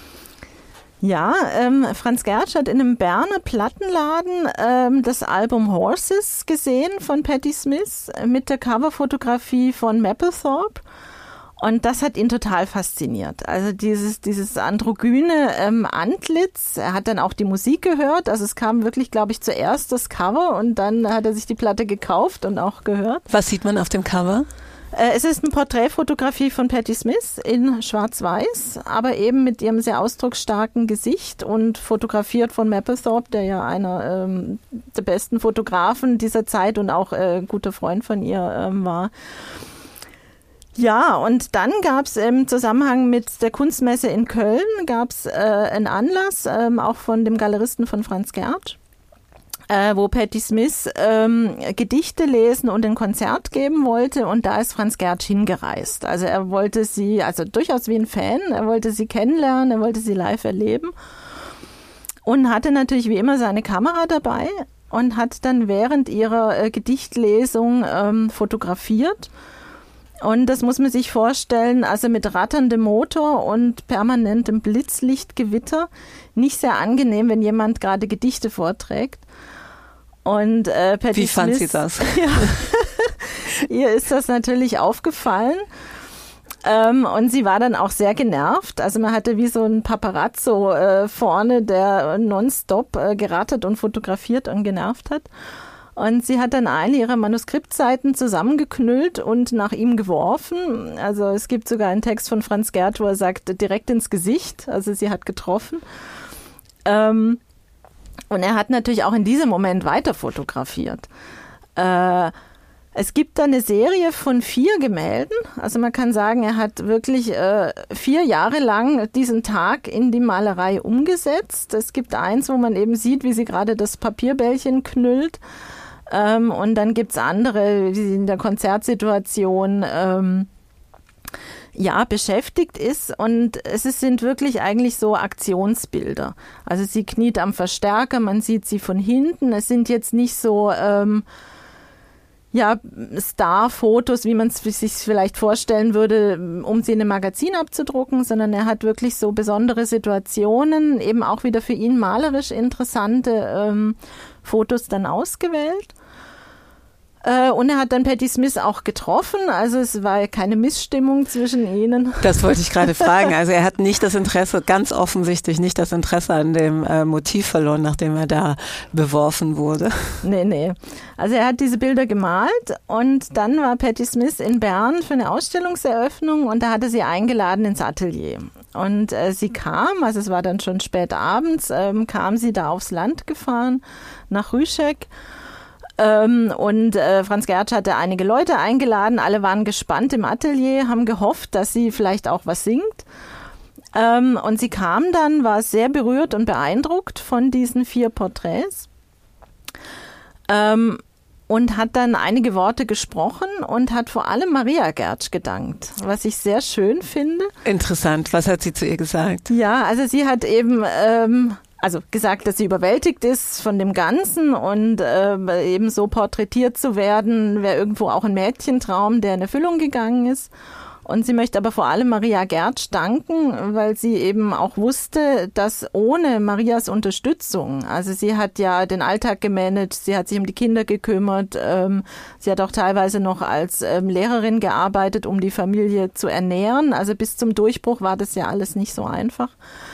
Speaker 2: Ja, Franz Gertsch hat in einem Berner Plattenladen das Album Horses gesehen von Patti Smith mit der Coverfotografie von Mapplethorpe. Und das hat ihn total fasziniert. Also dieses androgyne Antlitz. Er hat dann auch die Musik gehört. Also es kam wirklich, glaube ich, zuerst das Cover und dann hat er sich die Platte gekauft und auch gehört.
Speaker 5: Was sieht man auf dem Cover?
Speaker 2: Es ist eine Porträtfotografie von Patti Smith in Schwarz-Weiß, aber eben mit ihrem sehr ausdrucksstarken Gesicht und fotografiert von Mapplethorpe, der ja einer der besten Fotografen dieser Zeit und auch guter Freund von ihr war. Ja, und dann gab es im Zusammenhang mit der Kunstmesse in Köln gab's einen Anlass, auch von dem Galeristen von Franz Gertsch, wo Patti Smith Gedichte lesen und ein Konzert geben wollte, und da ist Franz Gertsch hingereist. Also er wollte sie, also durchaus wie ein Fan, er wollte sie kennenlernen, er wollte sie live erleben und hatte natürlich wie immer seine Kamera dabei und hat dann während ihrer Gedichtlesung fotografiert. Und das muss man sich vorstellen, also mit ratterndem Motor und permanentem Blitzlichtgewitter. Nicht sehr angenehm, wenn jemand gerade Gedichte vorträgt. Und Patti
Speaker 5: Wie fand
Speaker 2: Smith,
Speaker 5: sie das?
Speaker 2: Ja, ihr ist das natürlich aufgefallen. Und sie war dann auch sehr genervt. Also man hatte wie so ein Paparazzo vorne, der nonstop gerattert und fotografiert und genervt hat. Und sie hat dann eine ihrer Manuskriptseiten zusammengeknüllt und nach ihm geworfen. Also es gibt sogar einen Text von Franz Gertsch, wo er sagt, direkt ins Gesicht. Also sie hat getroffen. Und er hat natürlich auch in diesem Moment weiter fotografiert. Es gibt da eine Serie von 4 Gemälden. Also man kann sagen, er hat wirklich 4 Jahre lang diesen Tag in die Malerei umgesetzt. Es gibt eins, wo man eben sieht, wie sie gerade das Papierbällchen knüllt. Und dann gibt's andere, wie sie in der Konzertsituation beschäftigt ist. Und sind wirklich eigentlich so Aktionsbilder. Also sie kniet am Verstärker, man sieht sie von hinten. Es sind jetzt nicht so Star-Fotos, wie man es sich vielleicht vorstellen würde, um sie in einem Magazin abzudrucken, sondern er hat wirklich so besondere Situationen, eben auch wieder für ihn malerisch interessante Fotos dann ausgewählt. Und er hat dann Patti Smith auch getroffen, also es war keine Missstimmung zwischen ihnen.
Speaker 5: Das wollte ich gerade fragen, also er hat nicht das Interesse, ganz offensichtlich nicht das Interesse an dem Motiv verloren, nachdem er da beworfen wurde.
Speaker 2: Nee. Also er hat diese Bilder gemalt und dann war Patti Smith in Bern für eine Ausstellungseröffnung und da hatte sie eingeladen ins Atelier. Und sie kam, also es war dann schon spät abends, kam sie da aufs Land gefahren, nach Rüschek. Und Franz Gertsch hatte einige Leute eingeladen, alle waren gespannt im Atelier, haben gehofft, dass sie vielleicht auch was singt. Und sie kam dann, war sehr berührt und beeindruckt von diesen 4 Porträts und hat dann einige Worte gesprochen und hat vor allem Maria Gertsch gedankt, was ich sehr schön finde.
Speaker 5: Interessant, was hat sie zu ihr gesagt?
Speaker 2: Ja, also sie hat eben gesagt, dass sie überwältigt ist von dem Ganzen und eben so porträtiert zu werden, wäre irgendwo auch ein Mädchentraum, der in Erfüllung gegangen ist. Und sie möchte aber vor allem Maria Gertsch danken, weil sie eben auch wusste, dass ohne Marias Unterstützung, also sie hat ja den Alltag gemanagt, sie hat sich um die Kinder gekümmert, sie hat auch teilweise noch als Lehrerin gearbeitet, um die Familie zu ernähren. Also bis zum Durchbruch war das ja alles nicht so einfach.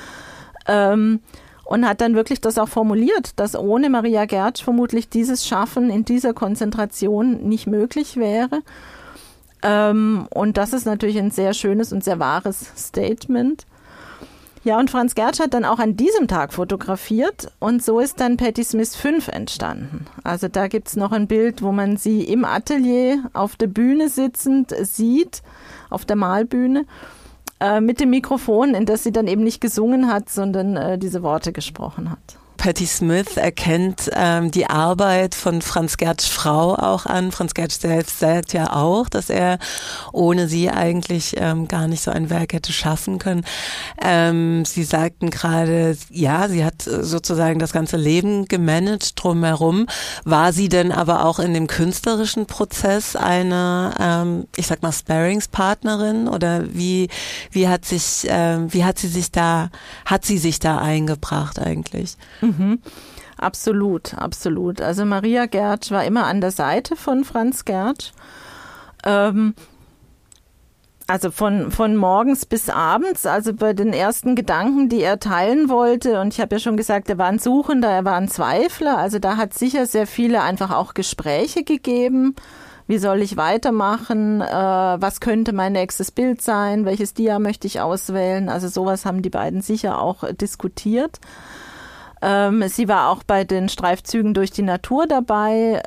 Speaker 2: Und hat dann wirklich das auch formuliert, dass ohne Maria Gertsch vermutlich dieses Schaffen in dieser Konzentration nicht möglich wäre. Und das ist natürlich ein sehr schönes und sehr wahres Statement. Ja, und Franz Gertsch hat dann auch an diesem Tag fotografiert und so ist dann Patti Smith 5 entstanden. Also da gibt's noch ein Bild, wo man sie im Atelier auf der Bühne sitzend sieht, auf der Malbühne. Mit dem Mikrofon, in das sie dann eben nicht gesungen hat, sondern diese Worte gesprochen hat.
Speaker 5: Patti Smith erkennt die Arbeit von Franz Gertsch Frau auch an. Franz Gertsch selbst sagt ja auch, dass er ohne sie eigentlich gar nicht so ein Werk hätte schaffen können. Sie sagten gerade, ja, sie hat sozusagen das ganze Leben gemanagt drumherum. War sie denn aber auch in dem künstlerischen Prozess eine, ich sag mal, Sparringspartnerin oder wie hat sie sich da eingebracht eigentlich?
Speaker 2: Mhm. Absolut. Also Maria Gertsch war immer an der Seite von Franz Gertsch. Also von morgens bis abends, also bei den ersten Gedanken, die er teilen wollte. Und ich habe ja schon gesagt, er war ein Suchender, er war ein Zweifler. Also da hat sicher sehr viele einfach auch Gespräche gegeben. Wie soll ich weitermachen? Was könnte mein nächstes Bild sein? Welches Dia möchte ich auswählen? Also sowas haben die beiden sicher auch diskutiert. Sie war auch bei den Streifzügen durch die Natur dabei.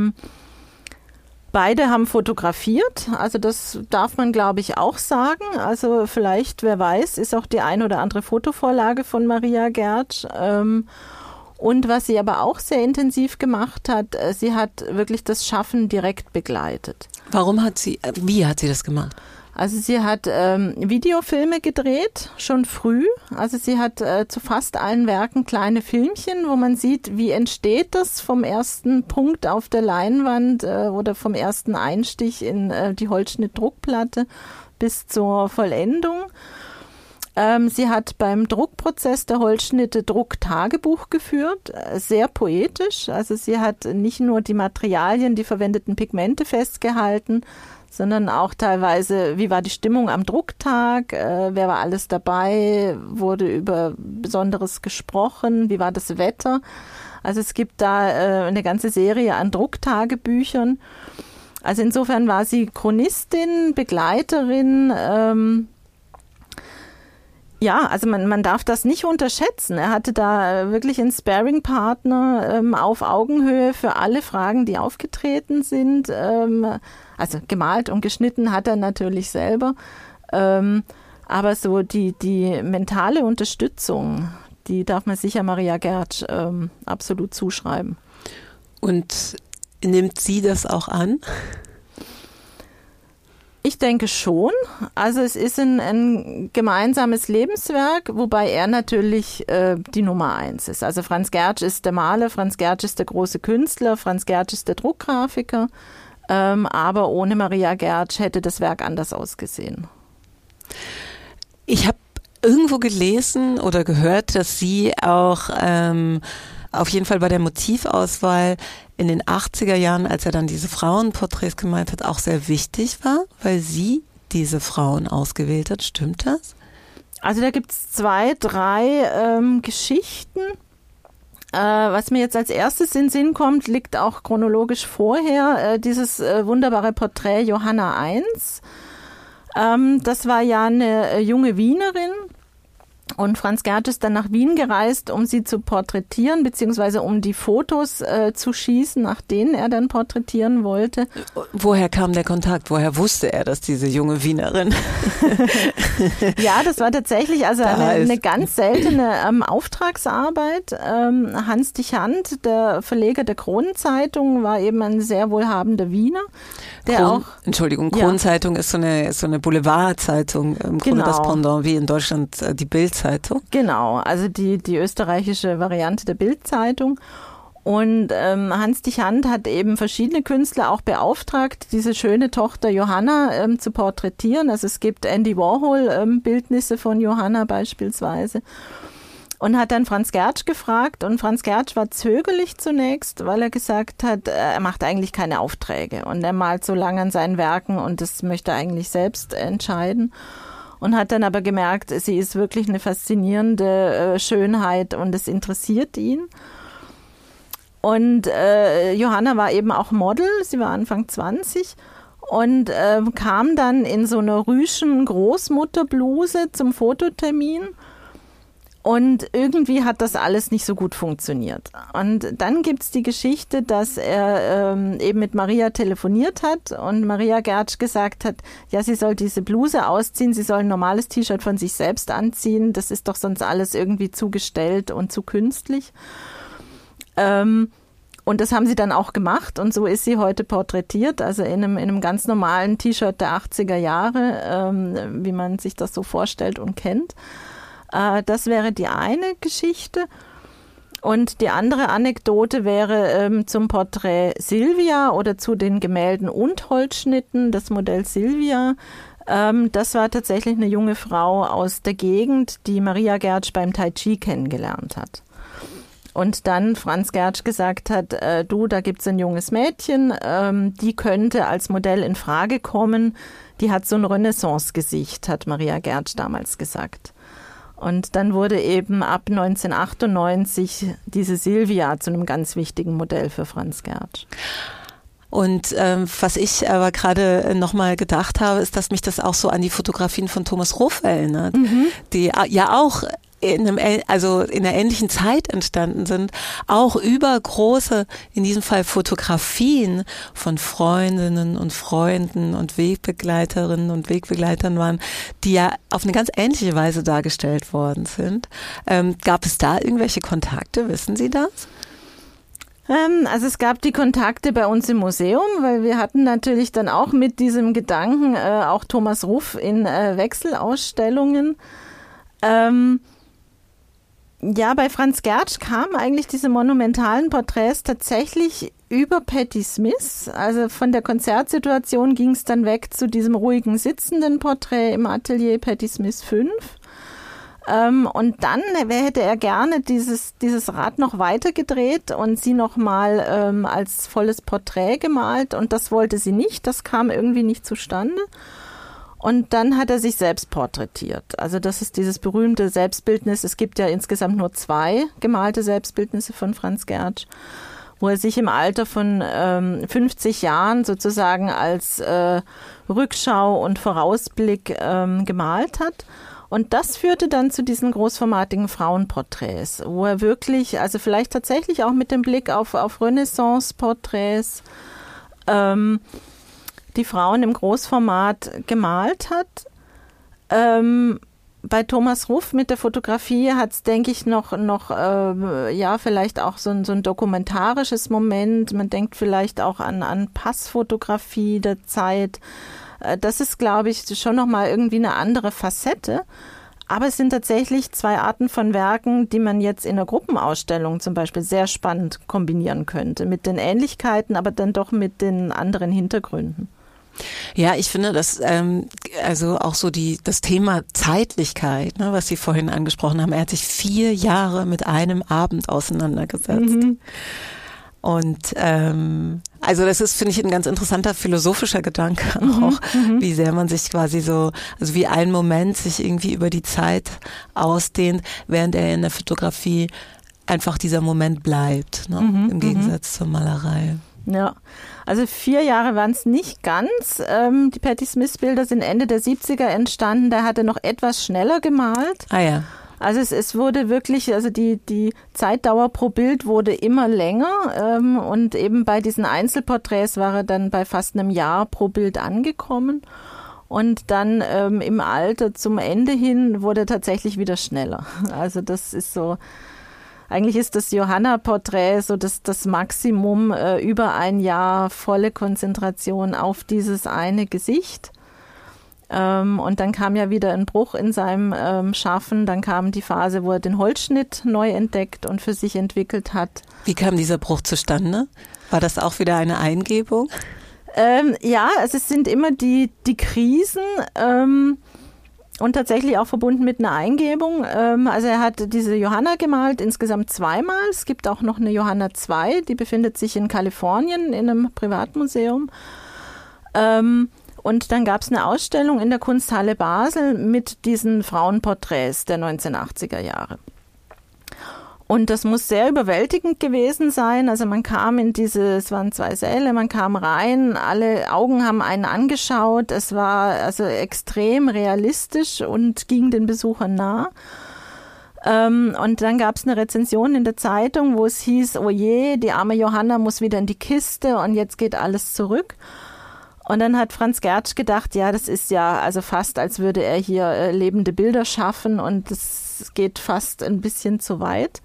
Speaker 2: Beide haben fotografiert, also das darf man, glaube ich, auch sagen. Also vielleicht, wer weiß, ist auch die ein oder andere Fotovorlage von Maria Gertsch. Und was sie aber auch sehr intensiv gemacht hat, sie hat wirklich das Schaffen direkt begleitet.
Speaker 5: Wie hat sie das gemacht?
Speaker 2: Also sie hat Videofilme gedreht, schon früh. Also sie hat zu fast allen Werken kleine Filmchen, wo man sieht, wie entsteht das vom ersten Punkt auf der Leinwand oder vom ersten Einstich in die Holzschnittdruckplatte bis zur Vollendung. Sie hat beim Druckprozess der Holzschnitte Drucktagebuch geführt, sehr poetisch. Also sie hat nicht nur die Materialien, die verwendeten Pigmente festgehalten, sondern auch teilweise, wie war die Stimmung am Drucktag, wer war alles dabei, wurde über Besonderes gesprochen, wie war das Wetter. Also es gibt da eine ganze Serie an Drucktagebüchern. Also insofern war sie Chronistin, Begleiterin. Ja, also man darf das nicht unterschätzen. Er hatte da wirklich einen Sparring-Partner auf Augenhöhe für alle Fragen, die aufgetreten sind. Also gemalt und geschnitten hat er natürlich selber. Aber so die mentale Unterstützung, die darf man sicher Maria Gertsch absolut zuschreiben.
Speaker 5: Und nimmt sie das auch an?
Speaker 2: Ich denke schon. Also es ist ein gemeinsames Lebenswerk, wobei er natürlich die Nummer 1 ist. Also Franz Gertsch ist der Maler, Franz Gertsch ist der große Künstler, Franz Gertsch ist der Druckgrafiker. aber ohne Maria Gertsch hätte das Werk anders ausgesehen.
Speaker 5: Ich habe irgendwo gelesen oder gehört, dass sie auch auf jeden Fall bei der Motivauswahl in den 80er Jahren, als er dann diese Frauenporträts gemalt hat, auch sehr wichtig war, weil sie diese Frauen ausgewählt hat. Stimmt das?
Speaker 2: Also da gibt es 2, 3 Geschichten. Was mir jetzt als erstes in den Sinn kommt, liegt auch chronologisch vorher, dieses wunderbare Porträt Johanna I. Das war ja eine junge Wienerin. Und Franz Gertsch ist dann nach Wien gereist, um sie zu porträtieren, beziehungsweise um die Fotos zu schießen, nach denen er dann porträtieren wollte.
Speaker 5: Woher kam der Kontakt? Woher wusste er, dass diese junge Wienerin?
Speaker 2: Ja, das war tatsächlich also eine ganz seltene Auftragsarbeit. Hans Dichand, der Verleger der Kronenzeitung, war eben ein sehr wohlhabender Wiener.
Speaker 5: Kronenzeitung ist so eine Boulevardzeitung, im Grunde das Pendant wie in Deutschland die Bild-Zeitung.
Speaker 2: Genau, also die österreichische Variante der Bild-Zeitung. Und Hans Dichand hat eben verschiedene Künstler auch beauftragt, diese schöne Tochter Johanna zu porträtieren. Also es gibt Andy Warhol Bildnisse von Johanna beispielsweise. Und hat dann Franz Gertsch gefragt und Franz Gertsch war zögerlich zunächst, weil er gesagt hat, er macht eigentlich keine Aufträge und er malt so lange an seinen Werken und das möchte er eigentlich selbst entscheiden. Und hat dann aber gemerkt, sie ist wirklich eine faszinierende Schönheit und es interessiert ihn. Und Johanna war eben auch Model, sie war Anfang 20 und kam dann in so einer rüschen Großmutterbluse zum Fototermin. Und irgendwie hat das alles nicht so gut funktioniert. Und dann gibt's die Geschichte, dass er eben mit Maria telefoniert hat und Maria Gertsch gesagt hat, ja, sie soll diese Bluse ausziehen, sie soll ein normales T-Shirt von sich selbst anziehen, das ist doch sonst alles irgendwie zu gestellt und zu künstlich. Und das haben sie dann auch gemacht und so ist sie heute porträtiert, also in einem ganz normalen T-Shirt der 80er Jahre, wie man sich das so vorstellt und kennt. Das wäre die eine Geschichte. Und die andere Anekdote wäre zum Porträt Silvia oder zu den Gemälden und Holzschnitten, das Modell Silvia. Das war tatsächlich eine junge Frau aus der Gegend, die Maria Gertsch beim Tai Chi kennengelernt hat. Und dann Franz Gertsch gesagt hat, da gibt's ein junges Mädchen, die könnte als Modell in Frage kommen. Die hat so ein Renaissance-Gesicht, hat Maria Gertsch damals gesagt. Und dann wurde eben ab 1998 diese Silvia zu einem ganz wichtigen Modell für Franz Gertsch.
Speaker 5: Und was ich aber gerade nochmal gedacht habe, ist, dass mich das auch so an die Fotografien von Thomas Ruff erinnert, die ja auch in einer ähnlichen Zeit entstanden sind, auch über große, in diesem Fall Fotografien von Freundinnen und Freunden und Wegbegleiterinnen und Wegbegleitern waren, die ja auf eine ganz ähnliche Weise dargestellt worden sind. Gab es da irgendwelche Kontakte? Wissen Sie das?
Speaker 2: Also es gab die Kontakte bei uns im Museum, weil wir hatten natürlich dann auch mit diesem Gedanken auch Thomas Ruff in Wechselausstellungen. Ja, bei Franz Gertsch kamen eigentlich diese monumentalen Porträts tatsächlich über Patti Smith. Also von der Konzertsituation ging es dann weg zu diesem ruhigen sitzenden Porträt im Atelier Patti Smith 5. Und dann hätte er gerne dieses Rad noch weiter gedreht und sie nochmal als volles Porträt gemalt. Und das wollte sie nicht, das kam irgendwie nicht zustande. Und dann hat er sich selbst porträtiert. Also das ist dieses berühmte Selbstbildnis. Es gibt ja insgesamt nur 2 gemalte Selbstbildnisse von Franz Gertsch, wo er sich im Alter von 50 Jahren sozusagen als Rückschau und Vorausblick gemalt hat. Und das führte dann zu diesen großformatigen Frauenporträts, wo er wirklich, also vielleicht tatsächlich auch mit dem Blick auf Renaissance-Porträts, die Frauen im Großformat gemalt hat. Bei Thomas Ruff mit der Fotografie hat es, denke ich, noch vielleicht auch so ein dokumentarisches Moment. Man denkt vielleicht auch an Passfotografie der Zeit. Das ist, glaube ich, schon nochmal irgendwie eine andere Facette. Aber es sind tatsächlich 2 Arten von Werken, die man jetzt in einer Gruppenausstellung zum Beispiel sehr spannend kombinieren könnte. Mit den Ähnlichkeiten, aber dann doch mit den anderen Hintergründen.
Speaker 5: Ja, ich finde, dass also auch so das Thema Zeitlichkeit, ne, was Sie vorhin angesprochen haben, er hat sich 4 Jahre mit einem Abend auseinandergesetzt. Und also das ist, finde ich, ein ganz interessanter philosophischer Gedanke auch, wie sehr man sich quasi so, also wie ein Moment sich irgendwie über die Zeit ausdehnt, während er in der Fotografie einfach dieser Moment bleibt, ne, im Gegensatz zur Malerei.
Speaker 2: Ja, also 4 Jahre waren es nicht ganz. Die Patti Smith-Bilder sind Ende der 70er entstanden. Der hatte noch etwas schneller gemalt.
Speaker 5: Ah ja.
Speaker 2: Also es wurde wirklich, also die Zeitdauer pro Bild wurde immer länger und eben bei diesen Einzelporträts war er dann bei fast einem Jahr pro Bild angekommen. Und dann im Alter zum Ende hin wurde er tatsächlich wieder schneller. Also das ist so... Eigentlich ist das Johanna-Porträt so das Maximum, über ein Jahr volle Konzentration auf dieses eine Gesicht. Und dann kam ja wieder ein Bruch in seinem Schaffen. Dann kam die Phase, wo er den Holzschnitt neu entdeckt und für sich entwickelt hat.
Speaker 5: Wie kam dieser Bruch zustande? War das auch wieder eine Eingebung?
Speaker 2: Ja, also es sind immer die Krisen, und tatsächlich auch verbunden mit einer Eingebung. Also er hat diese Johanna gemalt, insgesamt 2-mal. Es gibt auch noch eine Johanna 2, die befindet sich in Kalifornien in einem Privatmuseum. Und dann gab es eine Ausstellung in der Kunsthalle Basel mit diesen Frauenporträts der 1980er Jahre. Und das muss sehr überwältigend gewesen sein. Also man kam es waren 2 Säle, man kam rein, alle Augen haben einen angeschaut. Es war also extrem realistisch und ging den Besuchern nah. Und dann gab es eine Rezension in der Zeitung, wo es hieß, oh je, die arme Johanna muss wieder in die Kiste und jetzt geht alles zurück. Und dann hat Franz Gertsch gedacht, ja, das ist ja also fast, als würde er hier lebende Bilder schaffen und das geht fast ein bisschen zu weit.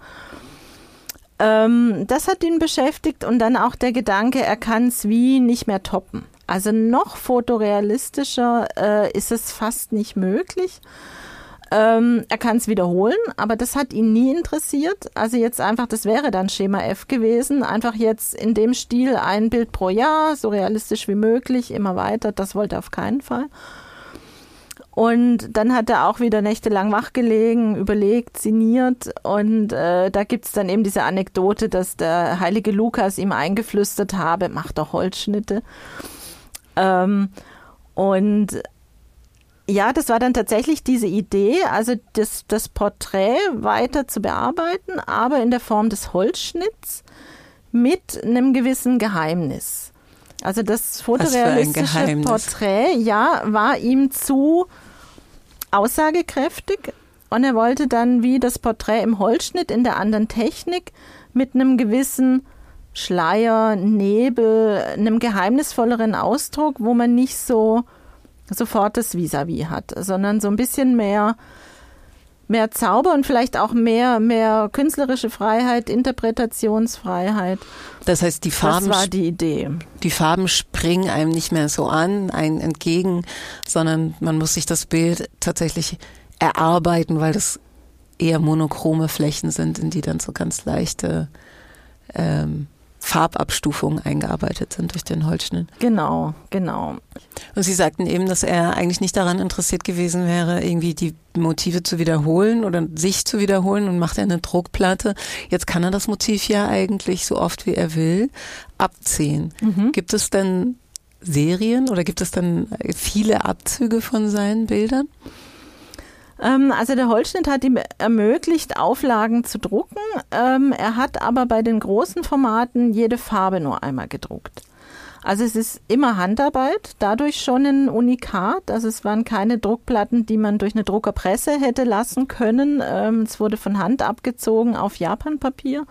Speaker 2: Das hat ihn beschäftigt und dann auch der Gedanke, er kann es wie nicht mehr toppen. Also noch fotorealistischer ist es fast nicht möglich. Er kann es wiederholen, aber das hat ihn nie interessiert. Also jetzt einfach, das wäre dann Schema F gewesen. Einfach jetzt in dem Stil ein Bild pro Jahr, so realistisch wie möglich, immer weiter. Das wollte er auf keinen Fall. Und dann hat er auch wieder nächtelang wachgelegen, überlegt, sinniert. Und da gibt's dann eben diese Anekdote, dass der heilige Lukas ihm eingeflüstert habe, mach doch Holzschnitte. Und ja, das war dann tatsächlich diese Idee, also das Porträt weiter zu bearbeiten, aber in der Form des Holzschnitts mit einem gewissen Geheimnis. Also das fotorealistische Porträt, ja, war ihm zu aussagekräftig und er wollte dann wie das Porträt im Holzschnitt in der anderen Technik mit einem gewissen Schleier, Nebel, einem geheimnisvolleren Ausdruck, wo man nicht so sofort das Vis-à-vis hat, sondern so ein bisschen mehr Zauber und vielleicht auch mehr künstlerische Freiheit, Interpretationsfreiheit.
Speaker 5: Das heißt, die Farben,
Speaker 2: das war die Idee.
Speaker 5: Die Farben springen einem nicht mehr so an, einem entgegen, sondern man muss sich das Bild tatsächlich erarbeiten, weil das eher monochrome Flächen sind, in die dann so ganz leichte Farbabstufungen eingearbeitet sind durch den Holzschnitt.
Speaker 2: Genau.
Speaker 5: Und Sie sagten eben, dass er eigentlich nicht daran interessiert gewesen wäre, irgendwie die Motive zu wiederholen oder sich zu wiederholen und macht er eine Druckplatte. Jetzt kann er das Motiv ja eigentlich so oft wie er will abziehen. Gibt es denn Serien oder gibt es dann viele Abzüge von seinen Bildern?
Speaker 2: Also der Holzschnitt hat ihm ermöglicht, Auflagen zu drucken. Er hat aber bei den großen Formaten jede Farbe nur einmal gedruckt. Also es ist immer Handarbeit, dadurch schon ein Unikat. Also es waren keine Druckplatten, die man durch eine Druckerpresse hätte lassen können. Es wurde von Hand abgezogen auf Japanpapier.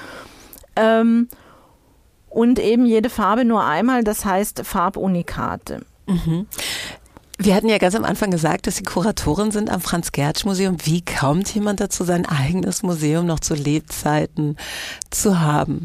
Speaker 2: Und eben jede Farbe nur einmal, das heißt Farbunikate.
Speaker 5: Wir hatten ja ganz am Anfang gesagt, dass Sie Kuratorin sind am Franz-Gertsch-Museum. Wie kommt jemand dazu, sein eigenes Museum noch zu Lebzeiten zu haben?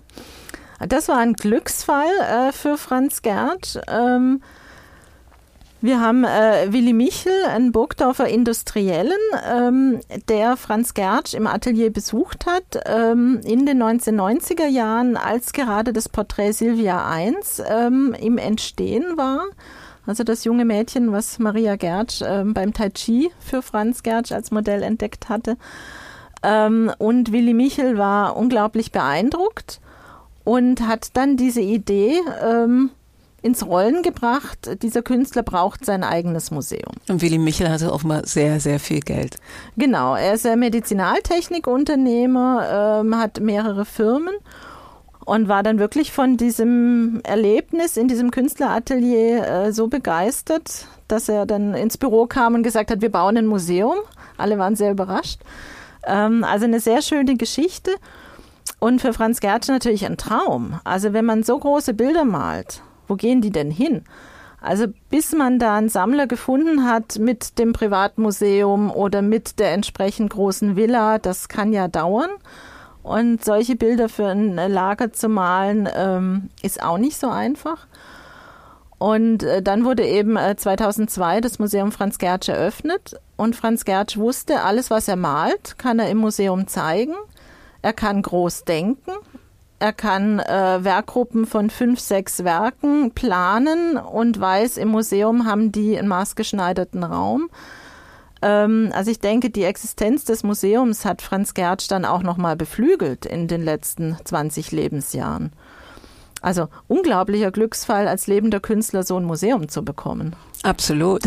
Speaker 2: Das war ein Glücksfall für Franz Gertsch. Wir haben Willi Michel, einen Burgdorfer Industriellen, der Franz Gertsch im Atelier besucht hat in den 1990er Jahren, als gerade das Porträt Sylvia I im Entstehen war. Also das junge Mädchen, was Maria Gertsch beim Tai Chi für Franz Gertsch als Modell entdeckt hatte. Und Willi Michel war unglaublich beeindruckt und hat dann diese Idee ins Rollen gebracht, dieser Künstler braucht sein eigenes Museum.
Speaker 5: Und Willi Michel hatte offenbar sehr, sehr viel Geld.
Speaker 2: Genau, er ist Medizinaltechnikunternehmer, hat mehrere Firmen und war dann wirklich von diesem Erlebnis in diesem Künstleratelier so begeistert, dass er dann ins Büro kam und gesagt hat, wir bauen ein Museum. Alle waren sehr überrascht. Also eine sehr schöne Geschichte und für Franz Gertsch natürlich ein Traum. Also wenn man so große Bilder malt, wo gehen die denn hin? Also bis man da einen Sammler gefunden hat mit dem Privatmuseum oder mit der entsprechend großen Villa, das kann ja dauern. Und solche Bilder für ein Lager zu malen, ist auch nicht so einfach. Und dann wurde eben 2002 das Museum Franz Gertsch eröffnet. Und Franz Gertsch wusste, alles, was er malt, kann er im Museum zeigen. Er kann groß denken. Er kann Werkgruppen von 5, 6 Werken planen und weiß, im Museum haben die einen maßgeschneiderten Raum. Also ich denke, die Existenz des Museums hat Franz Gertsch dann auch nochmal beflügelt in den letzten 20 Lebensjahren. Also unglaublicher Glücksfall, als lebender Künstler so ein Museum zu bekommen.
Speaker 5: Absolut.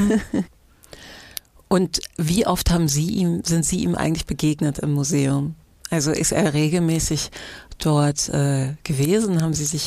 Speaker 5: Und wie oft sind Sie ihm eigentlich begegnet im Museum? Also ist er regelmäßig dort gewesen? Haben Sie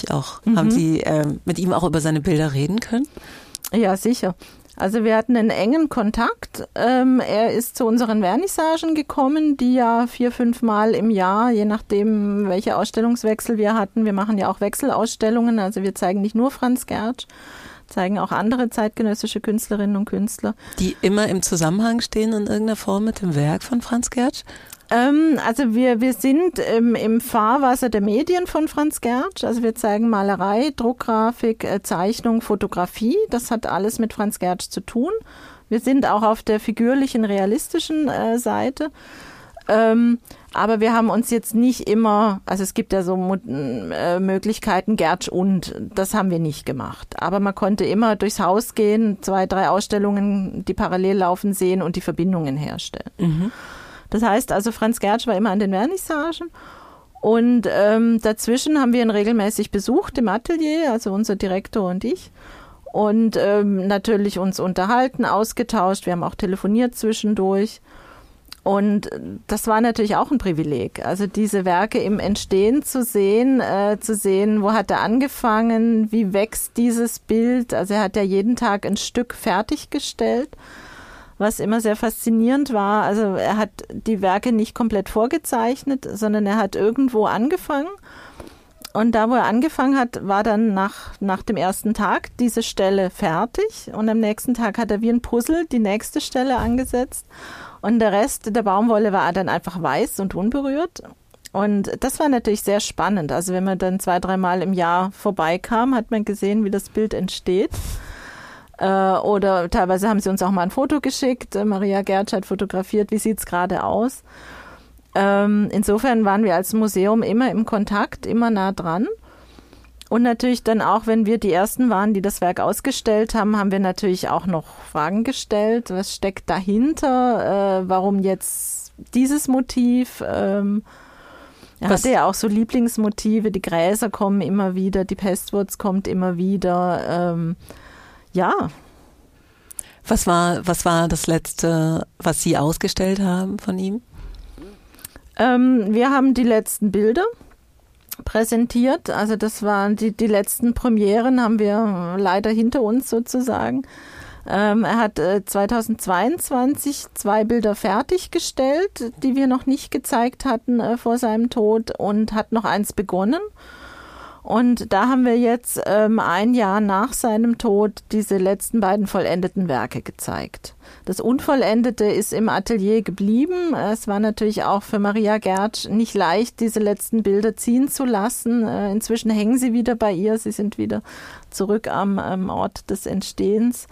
Speaker 5: mit ihm auch über seine Bilder reden können?
Speaker 2: Ja, sicher. Also wir hatten einen engen Kontakt. Er ist zu unseren Vernissagen gekommen, die ja 4, 5 Mal im Jahr, je nachdem, welche Ausstellungswechsel wir hatten. Wir machen ja auch Wechselausstellungen, also wir zeigen nicht nur Franz Gertsch, zeigen auch andere zeitgenössische Künstlerinnen und Künstler. Die
Speaker 5: immer im Zusammenhang stehen in irgendeiner Form mit dem Werk von Franz Gertsch?
Speaker 2: Also wir sind im Fahrwasser der Medien von Franz Gertsch. Also wir zeigen Malerei, Druckgrafik, Zeichnung, Fotografie. Das hat alles mit Franz Gertsch zu tun. Wir sind auch auf der figürlichen, realistischen Seite. Aber wir haben uns jetzt nicht immer, also es gibt ja so Möglichkeiten Gertsch und, das haben wir nicht gemacht. Aber man konnte immer durchs Haus gehen, 2, 3 Ausstellungen, die parallel laufen, sehen und die Verbindungen herstellen. Mhm. Das heißt also, Franz Gertsch war immer an den Vernissagen und dazwischen haben wir ihn regelmäßig besucht im Atelier, also unser Direktor und ich, und natürlich uns unterhalten, ausgetauscht, wir haben auch telefoniert zwischendurch und das war natürlich auch ein Privileg, also diese Werke im Entstehen zu sehen, wo hat er angefangen, wie wächst dieses Bild, also er hat ja jeden Tag ein Stück fertiggestellt. Was immer sehr faszinierend war, also er hat die Werke nicht komplett vorgezeichnet, sondern er hat irgendwo angefangen. Und da, wo er angefangen hat, war dann nach dem ersten Tag diese Stelle fertig. Und am nächsten Tag hat er wie ein Puzzle die nächste Stelle angesetzt. Und der Rest der Baumwolle war dann einfach weiß und unberührt. Und das war natürlich sehr spannend. Also wenn man dann 2, 3 Mal im Jahr vorbeikam, hat man gesehen, wie das Bild entsteht. Oder teilweise haben sie uns auch mal ein Foto geschickt. Maria Gertsch hat fotografiert, wie sieht es gerade aus. Insofern waren wir als Museum immer im Kontakt, immer nah dran. Und natürlich dann auch, wenn wir die Ersten waren, die das Werk ausgestellt haben, haben wir natürlich auch noch Fragen gestellt. Was steckt dahinter? Warum jetzt dieses Motiv? Er hatte ja auch so Lieblingsmotive. Die Gräser kommen immer wieder, die Pestwurz kommt immer wieder. Ja.
Speaker 5: Was war das Letzte, was Sie ausgestellt haben von ihm?
Speaker 2: Wir haben die letzten Bilder präsentiert. Also das waren die letzten Premieren, haben wir leider hinter uns sozusagen. Er hat 2022 2 Bilder fertiggestellt, die wir noch nicht gezeigt hatten vor seinem Tod und hat noch eins begonnen. Und da haben wir jetzt ein Jahr nach seinem Tod diese letzten beiden vollendeten Werke gezeigt. Das Unvollendete ist im Atelier geblieben. Es war natürlich auch für Maria Gertsch nicht leicht, diese letzten Bilder ziehen zu lassen. Inzwischen hängen sie wieder bei ihr. Sie sind wieder zurück am Ort des Entstehens.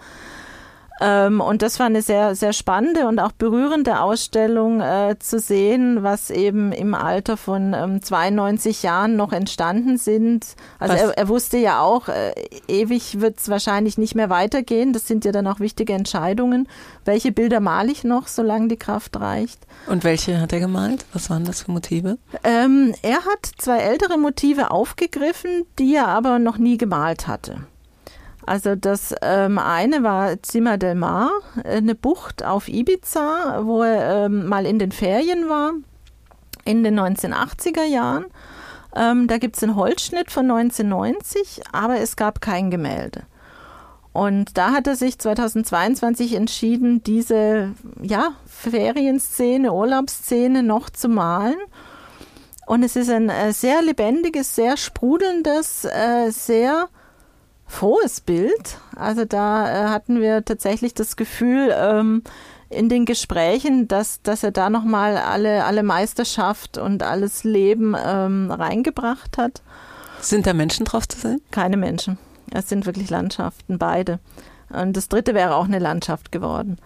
Speaker 2: Und das war eine sehr, sehr spannende und auch berührende Ausstellung zu sehen, was eben im Alter von 92 Jahren noch entstanden sind. Also er wusste ja auch, ewig wird es wahrscheinlich nicht mehr weitergehen. Das sind ja dann auch wichtige Entscheidungen. Welche Bilder male ich noch, solange die Kraft reicht?
Speaker 5: Und welche hat er gemalt? Was waren das für Motive?
Speaker 2: Er hat 2 ältere Motive aufgegriffen, die er aber noch nie gemalt hatte. Also das eine war Cima del Mar, eine Bucht auf Ibiza, wo er mal in den Ferien war, in den 1980er Jahren. Da gibt es einen Holzschnitt von 1990, aber es gab kein Gemälde. Und da hat er sich 2022 entschieden, diese Ferienszene, Urlaubsszene noch zu malen. Und es ist ein sehr lebendiges, sehr sprudelndes, sehr frohes Bild. Also da hatten wir tatsächlich das Gefühl in den Gesprächen, dass er da nochmal alle Meisterschaft und alles Leben reingebracht hat.
Speaker 5: Sind da Menschen drauf zu sehen?
Speaker 2: Keine Menschen. Es sind wirklich Landschaften, beide. Und das dritte wäre auch eine Landschaft geworden.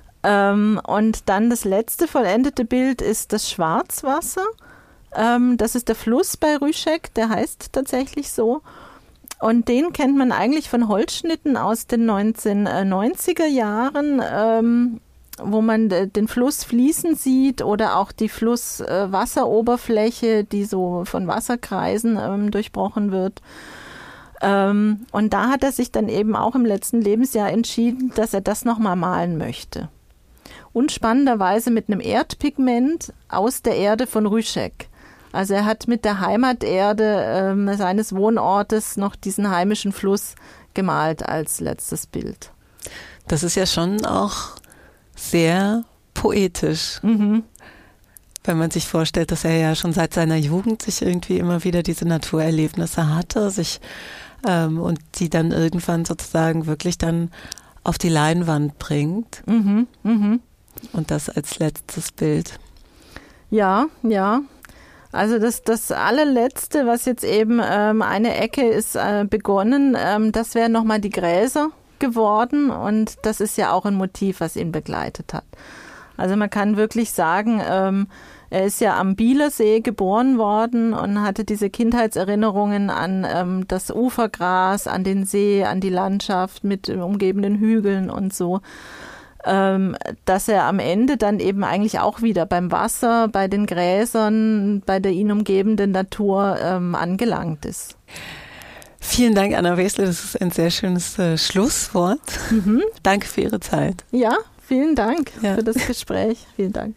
Speaker 2: Und dann das letzte vollendete Bild ist das Schwarzwasser. Das ist der Fluss bei Rüschek, der heißt tatsächlich so. Und den kennt man eigentlich von Holzschnitten aus den 1990er Jahren, wo man den Fluss fließen sieht oder auch die Flusswasseroberfläche, die so von Wasserkreisen durchbrochen wird. Und da hat er sich dann eben auch im letzten Lebensjahr entschieden, dass er das nochmal malen möchte. Und spannenderweise mit einem Erdpigment aus der Erde von Rüschek. Also er hat mit der Heimaterde seines Wohnortes noch diesen heimischen Fluss gemalt als letztes Bild.
Speaker 5: Das ist ja schon auch sehr poetisch, wenn man sich vorstellt, dass er ja schon seit seiner Jugend sich irgendwie immer wieder diese Naturerlebnisse hatte, und die dann irgendwann sozusagen wirklich dann auf die Leinwand bringt. Und das als letztes Bild.
Speaker 2: Ja. Also das allerletzte, was jetzt eben eine Ecke ist begonnen, das wären nochmal die Gräser geworden und das ist ja auch ein Motiv, was ihn begleitet hat. Also man kann wirklich sagen, er ist ja am Bielersee geboren worden und hatte diese Kindheitserinnerungen an das Ufergras, an den See, an die Landschaft mit umgebenden Hügeln und so. Dass er am Ende dann eben eigentlich auch wieder beim Wasser, bei den Gräsern, bei der ihn umgebenden Natur angelangt ist.
Speaker 5: Vielen Dank, Anna Wesler. Das ist ein sehr schönes Schlusswort. Danke für Ihre Zeit.
Speaker 2: Ja, vielen Dank für das Gespräch. Vielen Dank.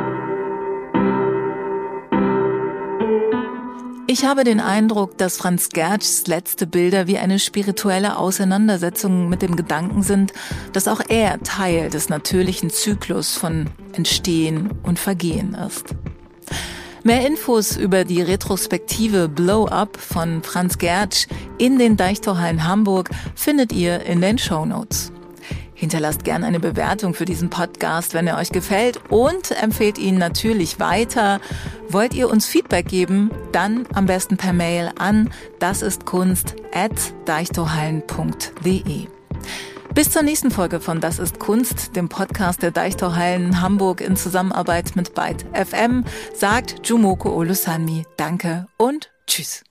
Speaker 1: Ich habe den Eindruck, dass Franz Gertschs letzte Bilder wie eine spirituelle Auseinandersetzung mit dem Gedanken sind, dass auch er Teil des natürlichen Zyklus von Entstehen und Vergehen ist. Mehr Infos über die Retrospektive Blow Up von Franz Gertsch in den Deichtorhallen Hamburg findet ihr in den Shownotes. Hinterlasst gerne eine Bewertung für diesen Podcast, wenn er euch gefällt und empfehlt ihn natürlich weiter. Wollt ihr uns Feedback geben? Dann am besten per Mail an dasistkunst@deichtorhallen.de. Bis zur nächsten Folge von Das ist Kunst, dem Podcast der Deichtorhallen Hamburg in Zusammenarbeit mit Byte FM, sagt Jumoko Olusanmi. Danke und tschüss.